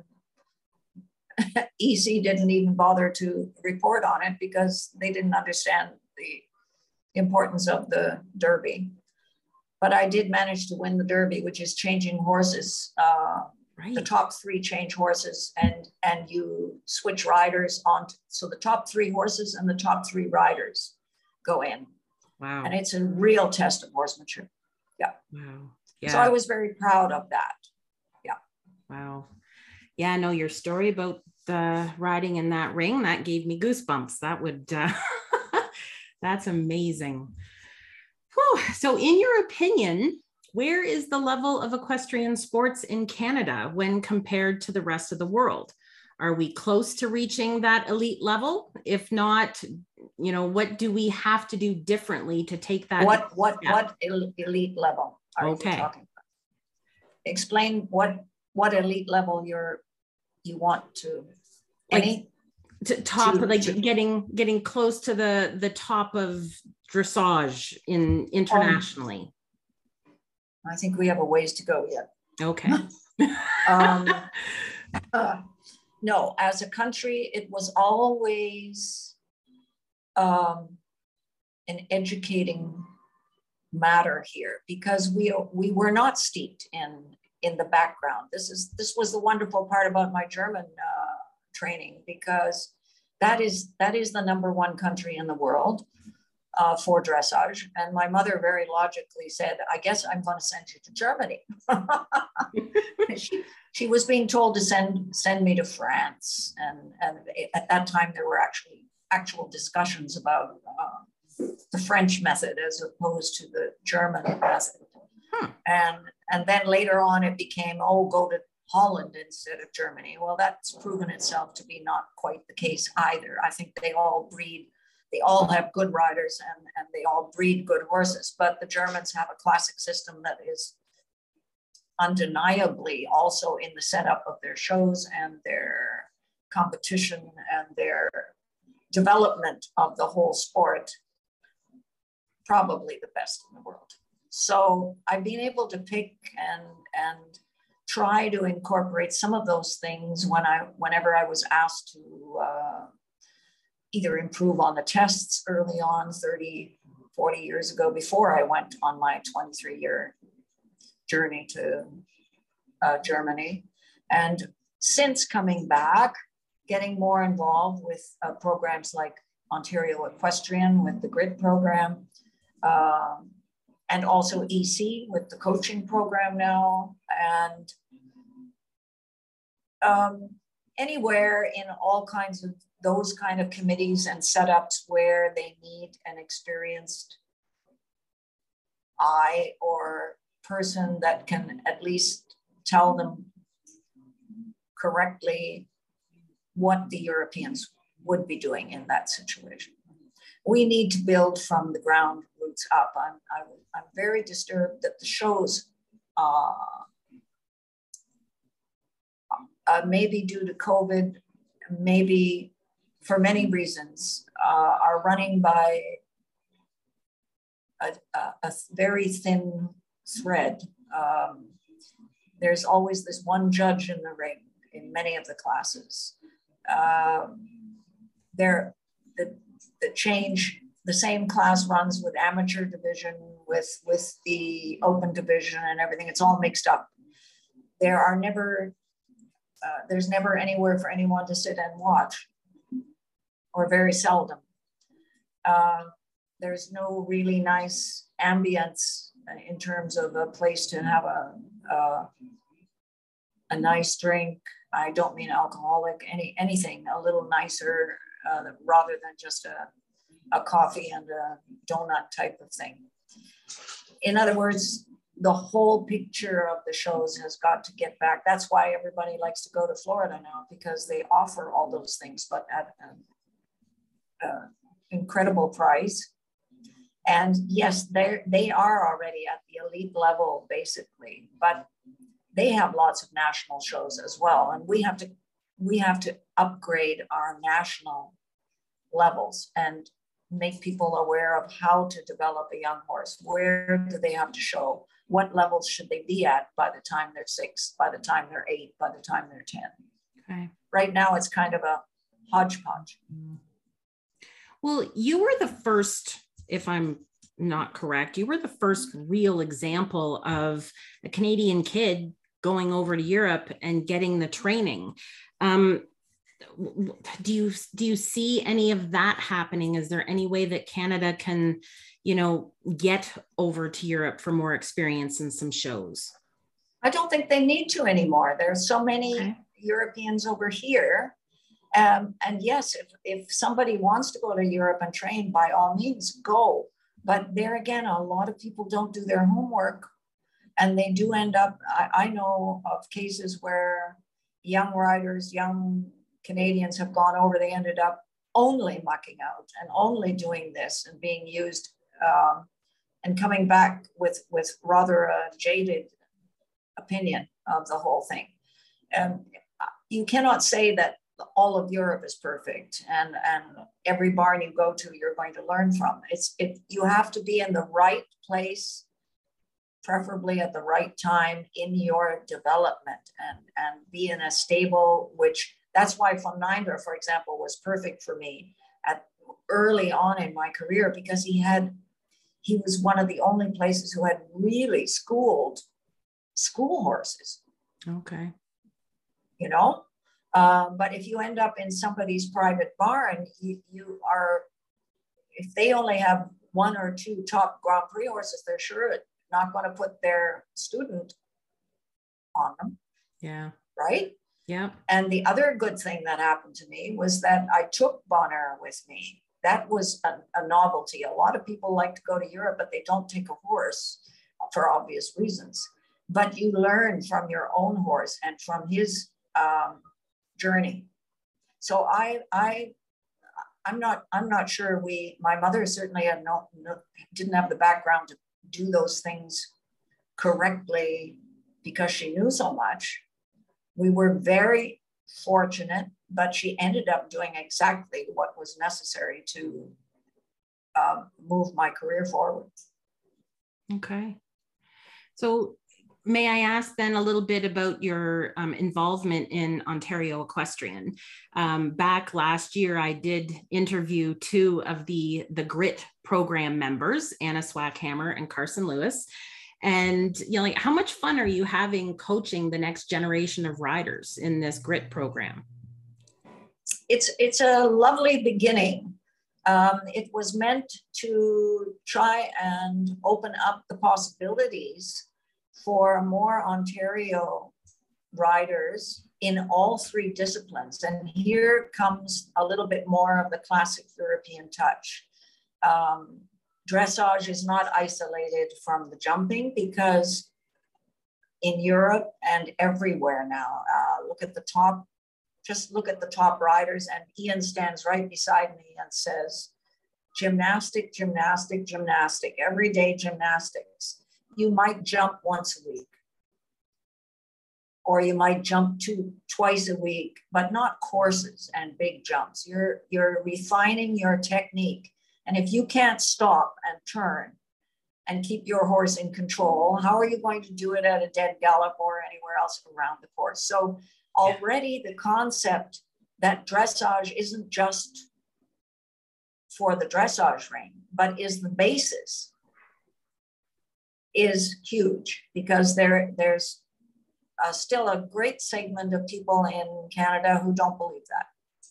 E C didn't even bother to report on it because they didn't understand the importance of the Derby. But I did manage to win the Derby, which is changing horses. Uh, right. The top three change horses, and and you switch riders on. So the top three horses and the top three riders go in. Wow. And it's a real test of horsemanship. Yeah. Wow. Yeah. So I was very proud of that. Yeah. Wow. Yeah, no, your story about the riding in that ring, that gave me goosebumps. That would, uh, that's amazing. Whew. So in your opinion, where is the level of equestrian sports in Canada when compared to the rest of the world? Are we close to reaching that elite level? If not, you know, what do we have to do differently to take that? What what step? What elite level are okay. you talking about? Explain what what elite level you're you want to like any to top to, like to, getting getting close to the the top of dressage in internationally. Um, I think we have a ways to go yet. Okay. um, uh, no, as a country, it was always um, an educating matter here because we we were not steeped in in the background. This is this was the wonderful part about my German uh, training because that is that is the number one country in the world uh, for dressage. And my mother very logically said, "I guess I'm going to send you to Germany." she, she was being told to send send me to France, and and at that time there were actually actual discussions about uh, the French method as opposed to the German method. Hmm. And and then later on it became, oh, go to Holland instead of Germany. Well, that's proven itself to be not quite the case either. I think they all breed, they all have good riders and, and they all breed good horses, but the Germans have a classic system that is undeniably also in the setup of their shows and their competition and their development of the whole sport, probably the best in the world. So I've been able to pick and and try to incorporate some of those things when I whenever I was asked to uh, either improve on the tests early on thirty, forty years ago before I went on my twenty-three year journey to uh, Germany. And since coming back, getting more involved with uh, programs like Ontario Equestrian with the GRID program, um, and also E C with the coaching program now, and um, anywhere in all kinds of those kind of committees and setups where they need an experienced eye or person that can at least tell them correctly what the Europeans would be doing in that situation. We need to build from the ground roots up. I'm, I'm, I'm very disturbed that the shows, uh, uh, maybe due to COVID, maybe for many reasons, uh, are running by a, a, a very thin thread. Um, there's always this one judge in the ring in many of the classes. Um, there, the, the change, the same class runs with amateur division, with, with the open division and everything. It's all mixed up. There are never, uh, there's never anywhere for anyone to sit and watch, or very seldom. Uh, there's no really nice ambience in terms of a place to have a, a, a nice drink. I don't mean alcoholic, any anything a little nicer uh, rather than just a a coffee and a donut type of thing. In other words, the whole picture of the shows has got to get back. That's why everybody likes to go to Florida now, because they offer all those things, but at an incredible price. And yes, they they are already at the elite level, basically, but they have lots of national shows as well. And we have to we have to upgrade our national levels and make people aware of how to develop a young horse. Where do they have to show? What levels should they be at by the time they're six, by the time they're eight, by the time they're ten? Okay. Right now, it's kind of a hodgepodge. Well, you were the first, if I'm not correct, you were the first real example of a Canadian kid going over to Europe and getting the training. Um, do you do you see any of that happening? Is there any way that Canada can, you know, get over to Europe for more experience in some shows? I don't think they need to anymore. There's so many okay. Europeans over here. Um, and yes, if, if somebody wants to go to Europe and train, by all means, go. But there again, a lot of people don't do their homework, and they do end up, I, I know of cases where young riders, young Canadians have gone over, they ended up only mucking out and only doing this and being used um, and coming back with, with rather a jaded opinion of the whole thing. And you cannot say that all of Europe is perfect and, and every barn you go to, you're going to learn from. It's, it, you have to be in the right place, preferably at the right time in your development, and, and be in a stable, which that's why Von Ninder, for example, was perfect for me at early on in my career, because he had, he was one of the only places who had really schooled school horses. Okay. You know, um, but if you end up in somebody's private barn, you, you are, if they only have one or two top Grand Prix horses, they're sure not going to put their student on them. Yeah. Right? Yeah. And the other good thing that happened to me was that I took Bonaire with me. That was a, a novelty. A lot of people like to go to Europe, but they don't take a horse for obvious reasons. But you learn from your own horse and from his um, journey. So I, I, I'm not, I'm not sure we. My mother certainly had no, no, didn't have the background to do those things correctly because she knew so much. We were very fortunate, but she ended up doing exactly what was necessary to uh, move my career forward. Okay. So may I ask then a little bit about your um, involvement in Ontario Equestrian? Um, back last year, I did interview two of the, the GRIT program members, Anna Swackhammer and Carson Lewis. And, you know, like, how much fun are you having coaching the next generation of riders in this GRIT program? It's, it's a lovely beginning. Um, it was meant to try and open up the possibilities for more Ontario riders in all three disciplines. And here comes a little bit more of the classic European touch. Um, dressage is not isolated from the jumping, because in Europe and everywhere now, uh, look at the top, just look at the top riders, and Ian stands right beside me and says, gymnastic, gymnastic, gymnastic, everyday gymnastics. You might jump once a week, or you might jump two, twice a week, but not courses and big jumps. You're, you're refining your technique. And if you can't stop and turn and keep your horse in control, how are you going to do it at a dead gallop or anywhere else around the course? So already the concept that dressage isn't just for the dressage ring, but is the basis, is huge, because there, there's uh, still a great segment of people in Canada who don't believe that.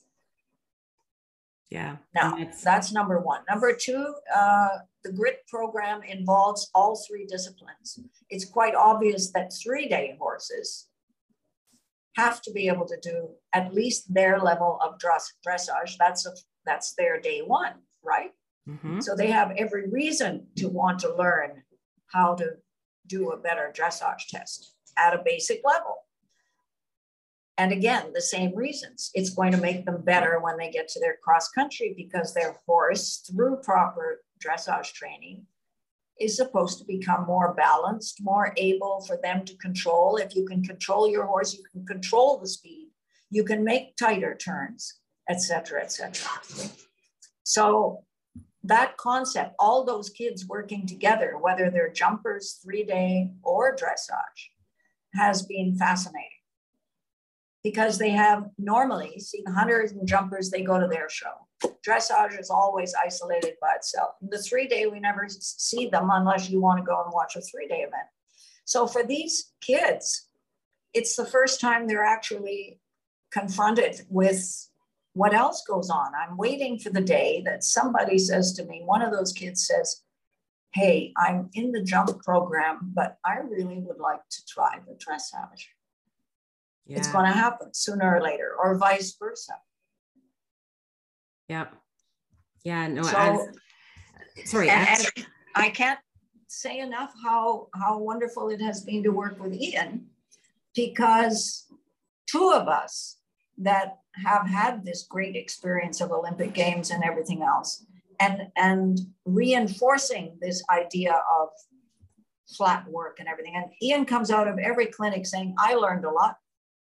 Yeah. Now, that's, that's number one. Number two, uh, the GRIT program involves all three disciplines. It's quite obvious that three-day horses have to be able to do at least their level of dress, dressage. That's, a, that's their day one, right? Mm-hmm. So they have every reason to want to learn how to do a better dressage test at a basic level. And again, the same reasons. It's going to make them better when they get to their cross country, because their horse, through proper dressage training, is supposed to become more balanced, more able for them to control. If you can control your horse, you can control the speed, you can make tighter turns, et cetera, et cetera. So that concept, all those kids working together, whether they're jumpers, three-day, or dressage, has been fascinating. Because they have normally, see, hunters and jumpers, they go to their show. Dressage is always isolated by itself. The three-day, we never see them unless you want to go and watch a three-day event. So for these kids, it's the first time they're actually confronted with what else goes on. I'm waiting for the day that somebody says to me, one of those kids says, hey, I'm in the jump program, but I really would like to try the dressage. Yeah. It's going to happen sooner or later, or vice versa. Yeah. Yeah. No, so, as, sorry. And, as, and I can't say enough how, how wonderful it has been to work with Ian, because two of us that have had this great experience of Olympic Games and everything else, and, and reinforcing this idea of flat work and everything. And Ian comes out of every clinic saying, I learned a lot.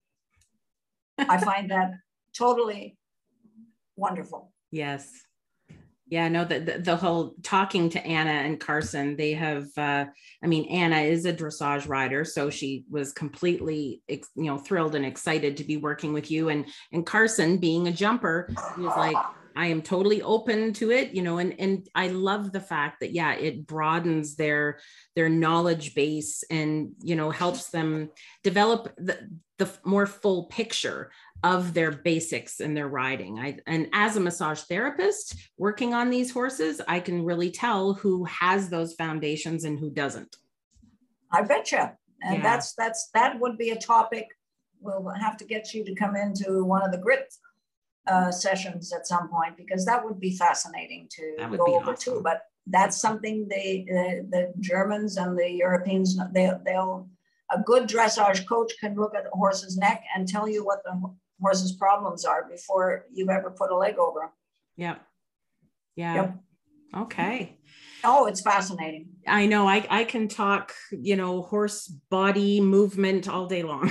I find that totally wonderful. Yes. Yeah, no, the, the, the whole talking to Anna and Carson, they have, uh, I mean, Anna is a dressage rider, so she was completely, you know, thrilled and excited to be working with you. And, and Carson, being a jumper, he was like, I am totally open to it, you know, and, and I love the fact that, yeah, it broadens their, their knowledge base and, you know, helps them develop the, the more full picture of their basics and their riding. I, and as a massage therapist working on these horses, I can really tell who has those foundations and who doesn't. I betcha. And yeah. that's, that's, that would be a topic. We'll have to get you to come into one of the grit uh, sessions at some point, because that would be fascinating to go over awesome. too. But that's something they, uh, the Germans and the Europeans, they, they'll, a good dressage coach can look at a horse's neck and tell you what the horse's problems are before you've ever put a leg over them. Yeah. Yeah. Yep. Okay. Oh, it's fascinating. I know. I, I can talk, you know, horse body movement all day long.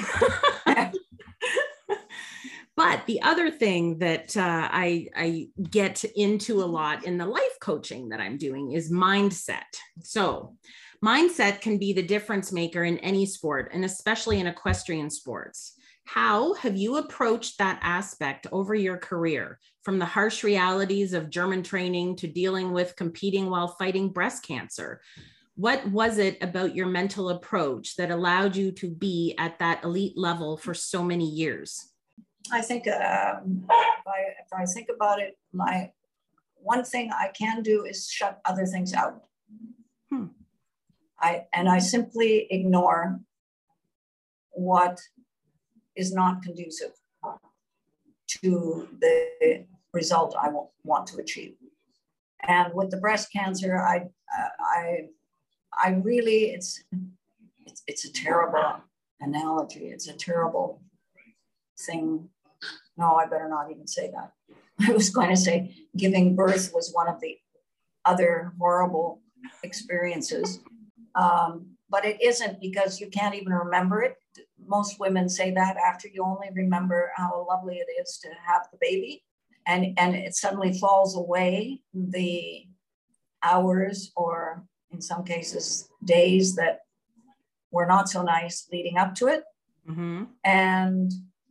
But the other thing that uh, I, I get into a lot in the life coaching that I'm doing is mindset. So mindset can be the difference maker in any sport, and especially in equestrian sports. How have you approached that aspect over your career, from the harsh realities of German training to dealing with competing while fighting breast cancer? What was it about your mental approach that allowed you to be at that elite level for so many years? I think um, if, I, if I think about it, my one thing I can do is shut other things out. Hmm. I and I simply ignore what is not conducive to the result I want to achieve. And with the breast cancer, I, uh, I, I really, it's, it's, it's a terrible analogy. It's a terrible thing. No, I better not even say that. I was going to say giving birth was one of the other horrible experiences. Um, but it isn't, because you can't even remember it. Most women say that after you only remember how lovely it is to have the baby, and, and it suddenly falls away, the hours, or in some cases, days that were not so nice leading up to it. Mm-hmm. And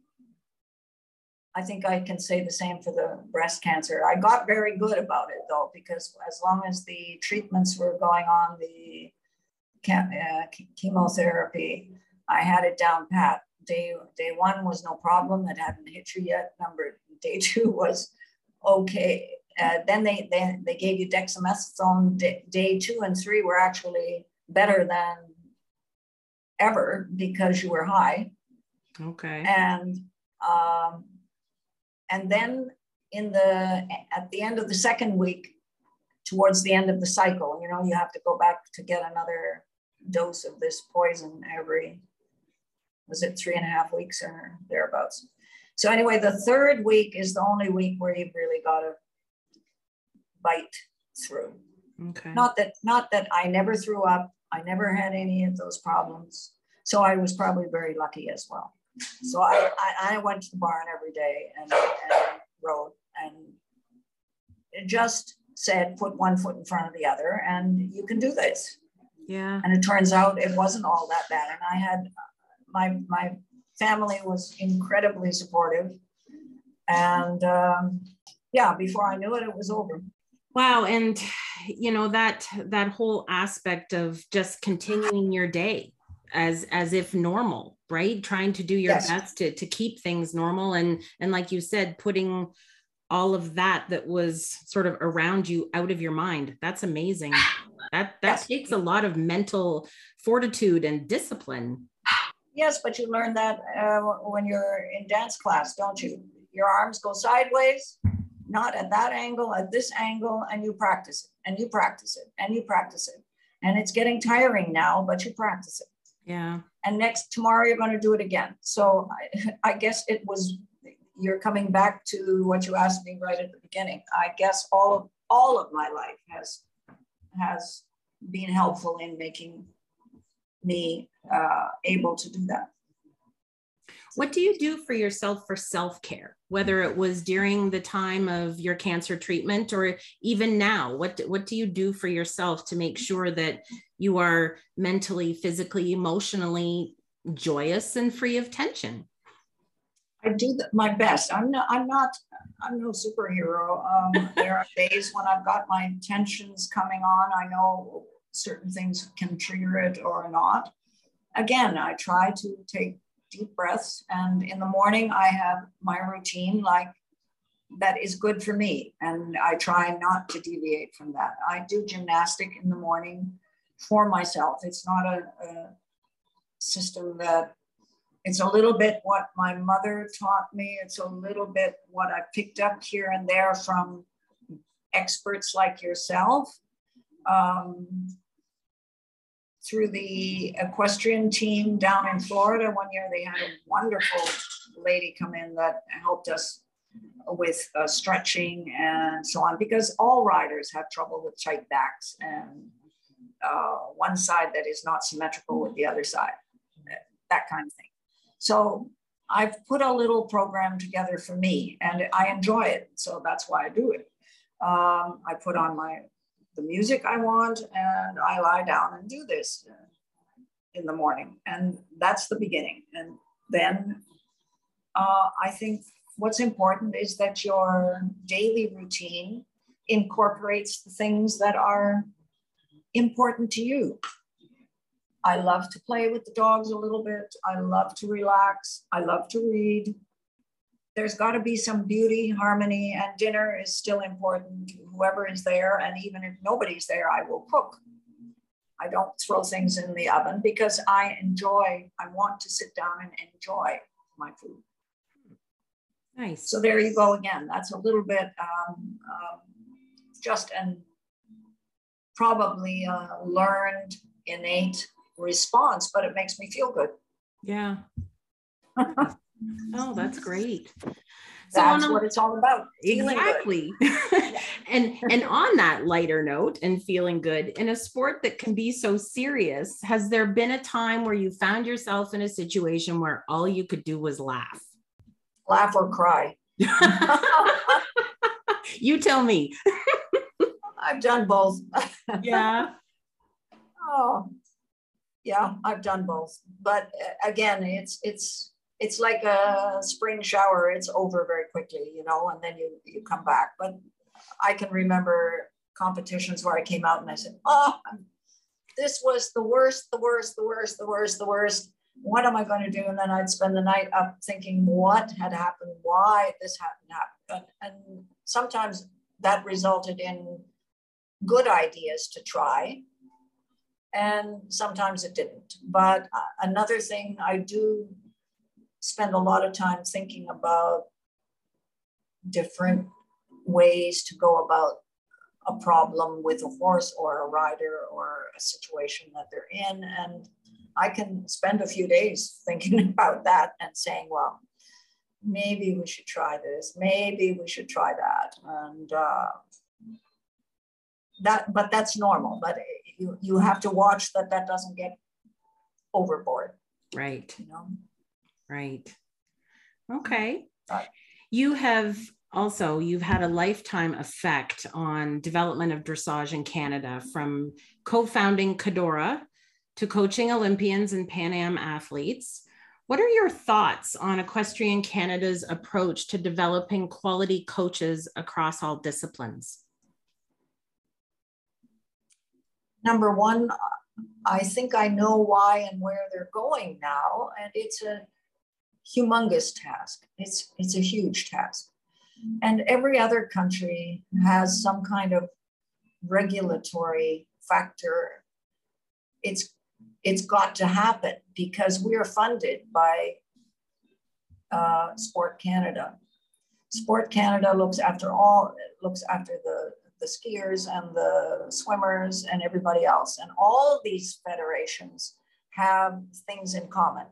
I think I can say the same for the breast cancer. I got very good about it though, because as long as the treatments were going on, the uh, chemotherapy, I had it down pat. Day, day one was no problem. It hadn't hit you yet. Number day two was okay. Uh, then they, they, they gave you dexamethasone. Day, day two and three were actually better than ever because you were high. Okay. And, um, and then in the, at the end of the second week, towards the end of the cycle, you know, you have to go back to get another dose of this poison every, was it three and a half weeks or thereabouts? So anyway, the third week is the only week where you've really got to bite through. Okay. Not that, not that I never threw up. I never had any of those problems. So I was probably very lucky as well. So I, I, I went to the barn every day and, and rode, and it just said, put one foot in front of the other and you can do this. Yeah. And it turns out it wasn't all that bad. And I had, my, my family was incredibly supportive. And um, yeah, before I knew it, it was over. Wow. And, you know, that, that whole aspect of just continuing your day as, as if normal, right? Trying to do your Yes. best to, to keep things normal. And, and like you said, putting all of that that was sort of around you out of your mind. That's amazing. That, that Yes. takes a lot of mental fortitude and discipline. Yes, but you learn that uh, when you're in dance class, don't you? Your arms go sideways, not at that angle, at this angle, and you practice it, and you practice it, and you practice it. And it's getting tiring now, but you practice it. Yeah. And next, tomorrow, you're going to do it again. So I, I guess it was, you're coming back to what you asked me right at the beginning. I guess all of, all of my life has, has been helpful in making me uh, able to do that. What do you do for yourself for self-care, whether it was during the time of your cancer treatment or even now? What, what do you do for yourself to make sure that you are mentally, physically, emotionally joyous and free of tension? I do my best. I'm not, I'm not, I'm no superhero. Um, there are days when I've got my tensions coming on. I know certain things can trigger it or not. Again, I try to take deep breaths, and in the morning I have my routine like that is good for me, and I try not to deviate from that. I do gymnastic in the morning for myself. It's not a, a system that, it's a little bit what my mother taught me. It's a little bit what I picked up here and there from experts like yourself. Um, through the equestrian team down in Florida one year, they had a wonderful lady come in that helped us with uh, stretching and so on, because all riders have trouble with tight backs and uh, one side that is not symmetrical with the other side, that kind of thing. So I've put a little program together for me and I enjoy it. So that's why I do it. Um, I put on my the music I want, and I lie down and do this in the morning. And that's the beginning. And then uh, I think what's important is that your daily routine incorporates the things that are important to you. I love to play with the dogs a little bit. I love to relax. I love to read. There's got to be some beauty, harmony, and dinner is still important. Whoever is there, and even if nobody's there, I will cook. I don't throw things in the oven because I enjoy, I want to sit down and enjoy my food. Nice. So there you go again. That's a little bit um, um, just an probably a learned, innate response, but it makes me feel good. Yeah. Oh, that's great. So that's a, what it's all about. Exactly. and and on that lighter note and feeling good, in a sport that can be so serious, has there been a time where you found yourself in a situation where all you could do was laugh? Laugh or cry. You tell me. I've done both. Yeah. Oh, yeah, I've done both. But again, it's it's it's like a spring shower. It's over very quickly, you know, and then you you come back. But I can remember competitions where I came out and I said, oh, this was the worst, the worst, the worst, the worst, the worst. What am I going to do? And then I'd spend the night up thinking what had happened, why this hadn't happened. And, and sometimes that resulted in good ideas to try. And sometimes it didn't. But another thing, I do spend a lot of time thinking about different ways to go about a problem with a horse or a rider or a situation that they're in. And I can spend a few days thinking about that and saying, well, maybe we should try this, maybe we should try that. And uh, that, but that's normal. But you, you have to watch that that doesn't get overboard. Right. You know? Right. Okay. But, you have also, you've had a lifetime effect on development of dressage in Canada, from co-founding Cadora to coaching Olympians and Pan Am athletes. What are your thoughts on Equestrian Canada's approach to developing quality coaches across all disciplines? Number one, I think I know why and where they're going now, and it's a humongous task. It's, it's a huge task. And every other country has some kind of regulatory factor. It's, it's got to happen because we are funded by uh, Sport Canada. Sport Canada looks after all, looks after the, the skiers and the swimmers and everybody else. And all these federations have things in common.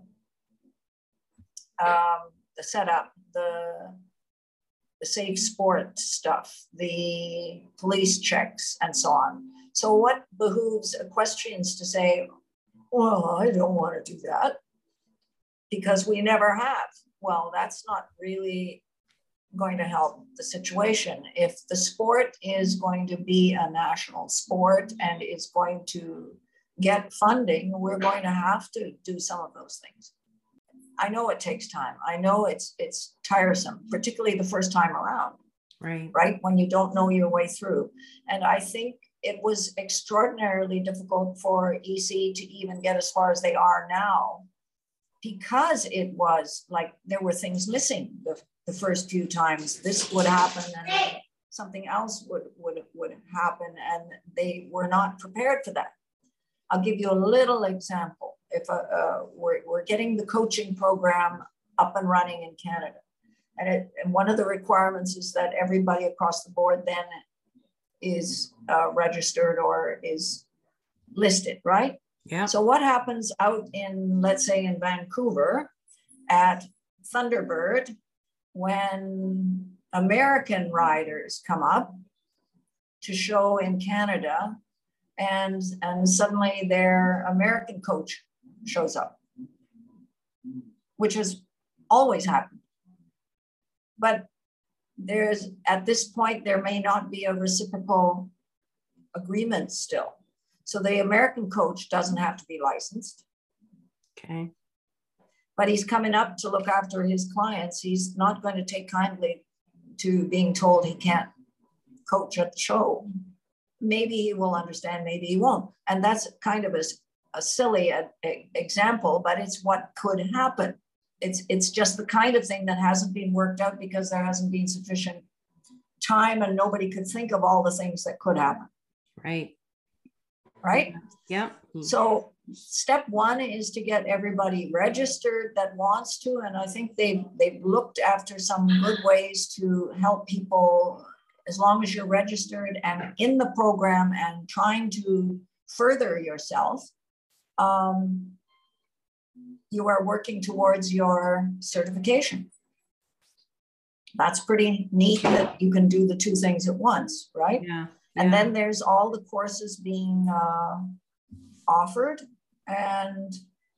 Um, the setup, the, the safe sport stuff, the police checks, and so on. So what behooves equestrians to say, well, I don't want to do that because we never have. Well, that's not really going to help the situation. If the sport is going to be a national sport and is going to get funding, we're going to have to do some of those things. I know it takes time. I know it's it's tiresome, particularly the first time around, right? Right, when you don't know your way through. And I think it was extraordinarily difficult for E C to even get as far as they are now, because it was like there were things missing the, the first few times. This would happen and something else would, would, would happen, and they were not prepared for that. I'll give you a little example. If uh, uh, we're, we're getting the coaching program up and running in Canada, and, it, and one of the requirements is that everybody across the board then is uh, registered or is listed, right? Yeah. So what happens out in, let's say in Vancouver at Thunderbird, when American riders come up to show in Canada, and, and suddenly their American coach shows up, which has always happened. But there's, at this point, there may not be a reciprocal agreement still. So the American coach doesn't have to be licensed. Okay. But he's coming up to look after his clients. He's not going to take kindly to being told he can't coach at the show. Maybe he will understand, maybe he won't. And that's kind of a, a silly a, a example, but it's what could happen. It's, it's just the kind of thing that hasn't been worked out because there hasn't been sufficient time and nobody could think of all the things that could happen. Right. Right? Yeah. So step one is to get everybody registered that wants to. And I think they've, they've looked after some good ways to help people, as long as you're registered and in the program and trying to further yourself. Um, you are working towards your certification. That's pretty neat that you can do the two things at once, right? Yeah. And yeah. then there's all the courses being uh, offered. And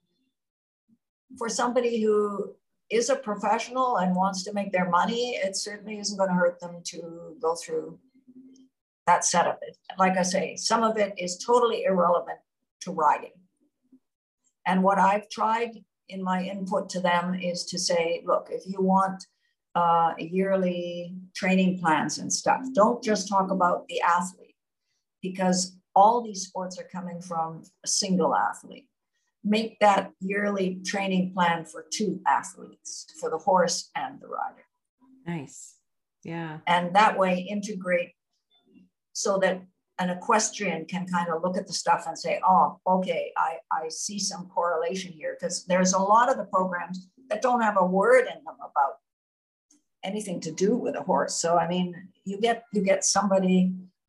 for somebody who is a professional and wants to make their money, it certainly isn't going to hurt them to go through that setup. Like I say, some of it is totally irrelevant to riding. And what I've tried in my input to them is to say, look, if you want uh, yearly training plans and stuff, don't just talk about the athlete, because all these sports are coming from a single athlete. Make that yearly training plan for two athletes, for the horse and the rider. Nice. Yeah. And that way integrate so that an equestrian can kind of look at the stuff and say, oh, okay, I, I see some correlation here, because there's a lot of the programs that don't have a word in them about anything to do with a horse. So, I mean, you get, you get somebody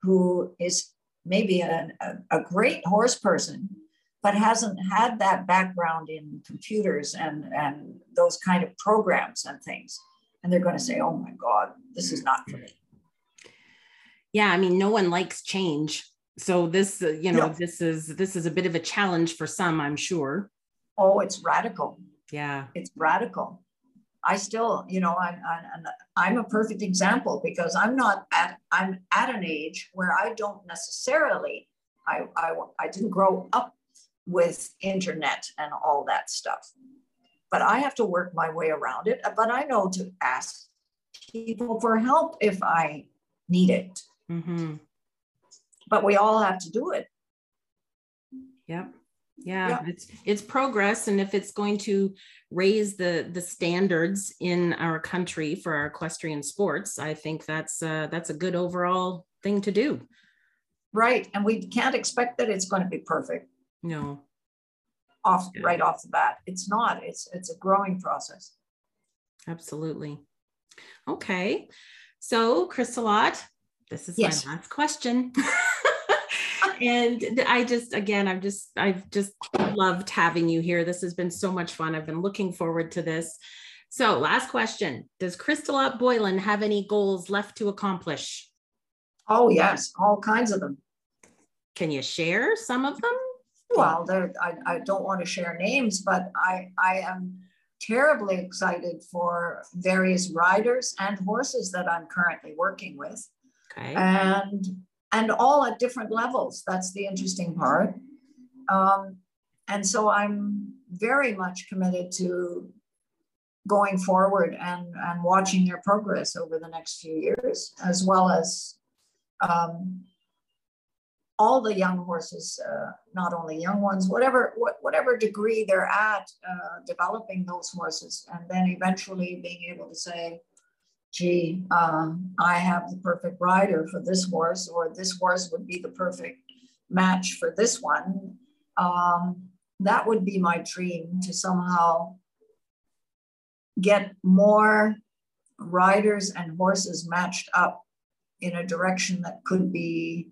who is maybe a, a, a great horse person, but hasn't had that background in computers and, and those kind of programs and things. And they're going to say, oh my God, this is not for me. Yeah, I mean, no one likes change. So this, uh, you know, No. this is this is a bit of a challenge for some, I'm sure. Oh, it's radical. Yeah. It's radical. I still, you know, I'm, I'm, I'm a perfect example because I'm not at, I'm at an age where I don't necessarily, I, I, I didn't grow up with internet and all that stuff, but I have to work my way around it. But I know to ask people for help if I need it. Mm-hmm. But we all have to do it. Yep. Yeah, yeah, it's it's progress, and if it's going to raise the the standards in our country for our equestrian sports, I think that's uh, that's a good overall thing to do. Right, and we can't expect that it's going to be perfect. No, off yeah. right off the bat, it's not. It's it's a growing process. Absolutely. Okay, so Chrysalot, this is yes. my last question. And I just, again, I've just, I've just loved having you here. This has been so much fun. I've been looking forward to this. So last question, does Chrysalot Boylan have any goals left to accomplish? Oh, yes, all kinds of them. Can you share some of them? Well, I, I don't want to share names, but I, I am terribly excited for various riders and horses that I'm currently working with. Okay. And And all at different levels. That's the interesting part. Um, and so I'm very much committed to going forward and, and watching their progress over the next few years, as well as um, all the young horses, uh, not only young ones, whatever, what, whatever degree they're at, uh, developing those horses, and then eventually being able to say, gee, um, I have the perfect rider for this horse, or this horse would be the perfect match for this one. Um, that would be my dream, to somehow get more riders and horses matched up in a direction that could be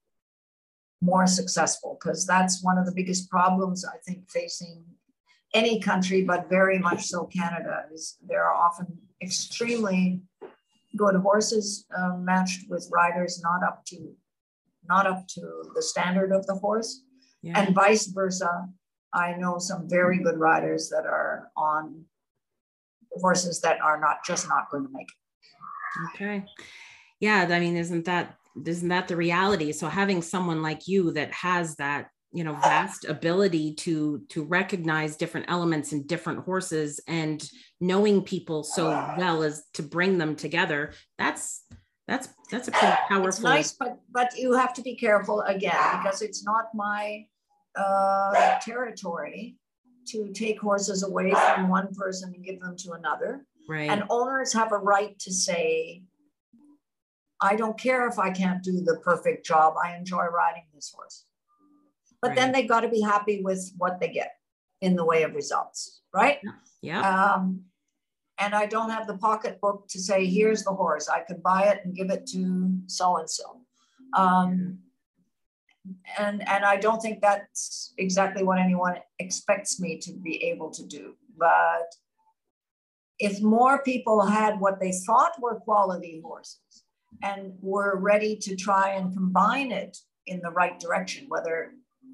more successful, because that's one of the biggest problems I think facing any country, but very much so Canada, is there are often extremely good horses uh, matched with riders not up to not up to the standard of the horse, yeah. And vice versa. I know some very good riders that are on horses that are not just not going to make it. Okay, yeah, I mean, isn't that isn't that the reality? So having someone like you that has that, you know, vast ability to to recognize different elements in different horses and knowing people so well as to bring them together, that's that's that's a pretty powerful. It's nice, but but you have to be careful again, because it's not my uh territory to take horses away from one person and give them to another. Right. And owners have a right to say, I don't care if I can't do the perfect job, I enjoy riding this horse. But right. Then they got to be happy with what they get in the way of results, right? Yeah. Um, and I don't have the pocketbook to say, here's the horse. I could buy it and give it to so-and-so. Um, and, and I don't think that's exactly what anyone expects me to be able to do. But if more people had what they thought were quality horses and were ready to try and combine it in the right direction, whether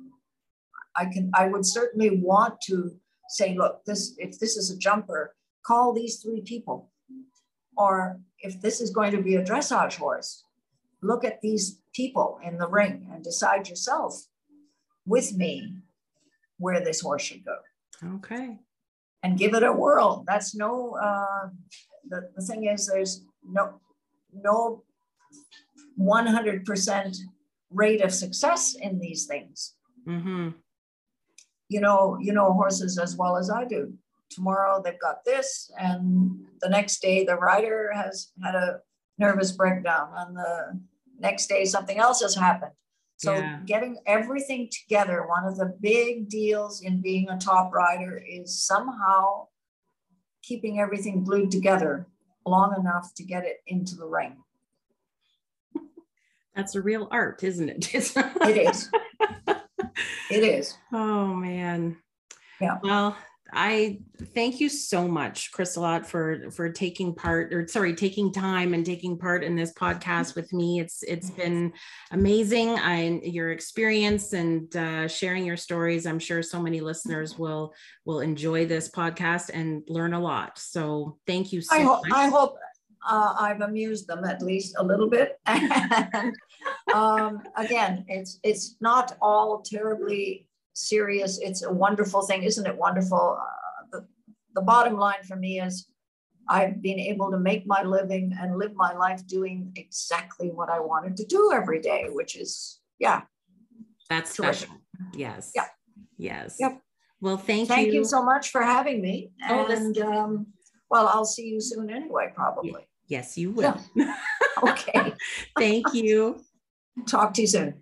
I can, I would certainly want to say, look, this, if this is a jumper, call these three people. Or if this is going to be a dressage horse, look at these people in the ring and decide yourself with me where this horse should go. Okay. And give it a whirl. That's no, uh, the, the thing is there's no, no one hundred percent rate of success in these things. Mm-hmm. You know, you know horses as well as I do. Tomorrow they've got this, and the next day the rider has had a nervous breakdown, and the next day something else has happened. So yeah. Getting everything together, one of the big deals in being a top rider is somehow keeping everything glued together long enough to get it into the ring. That's a real art, isn't it? It's It is. It is. Oh, man. Yeah. Well, I thank you so much, Chrysalot, for for taking part, or sorry, taking time and taking part in this podcast with me. It's it's been amazing. I your experience and uh, sharing your stories. I'm sure so many listeners will will enjoy this podcast and learn a lot. So thank you so I hope much. I hope uh, I've amused them at least a little bit. And um, again, it's it's not all terribly serious. It's a wonderful thing. Isn't it wonderful? Uh, the, the bottom line for me is I've been able to make my living and live my life doing exactly what I wanted to do every day, which is, yeah. That's terrific. special. Yes. Yeah. Yes. Yep. Well, thank, Thank you. you so much for having me. Oh, and um, well, I'll see you soon anyway, probably. Yes, you will. Yeah. Okay. Thank you. Talk to you soon.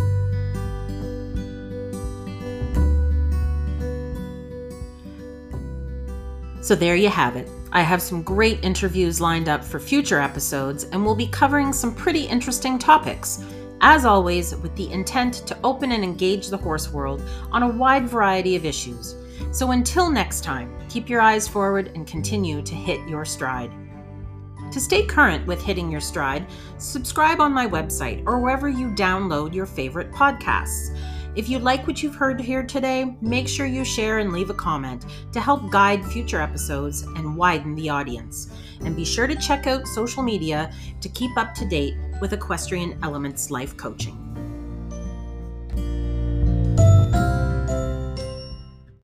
So there you have it. I have some great interviews lined up for future episodes, and we'll be covering some pretty interesting topics, as always with the intent to open and engage the horse world on a wide variety of issues. So until next time, keep your eyes forward and continue to hit your stride. To stay current with Hitting Your Stride, subscribe on my website or wherever you download your favorite podcasts. If you like what you've heard here today, make sure you share and leave a comment to help guide future episodes and widen the audience. And be sure to check out social media to keep up to date with Equestrian Elements Life Coaching.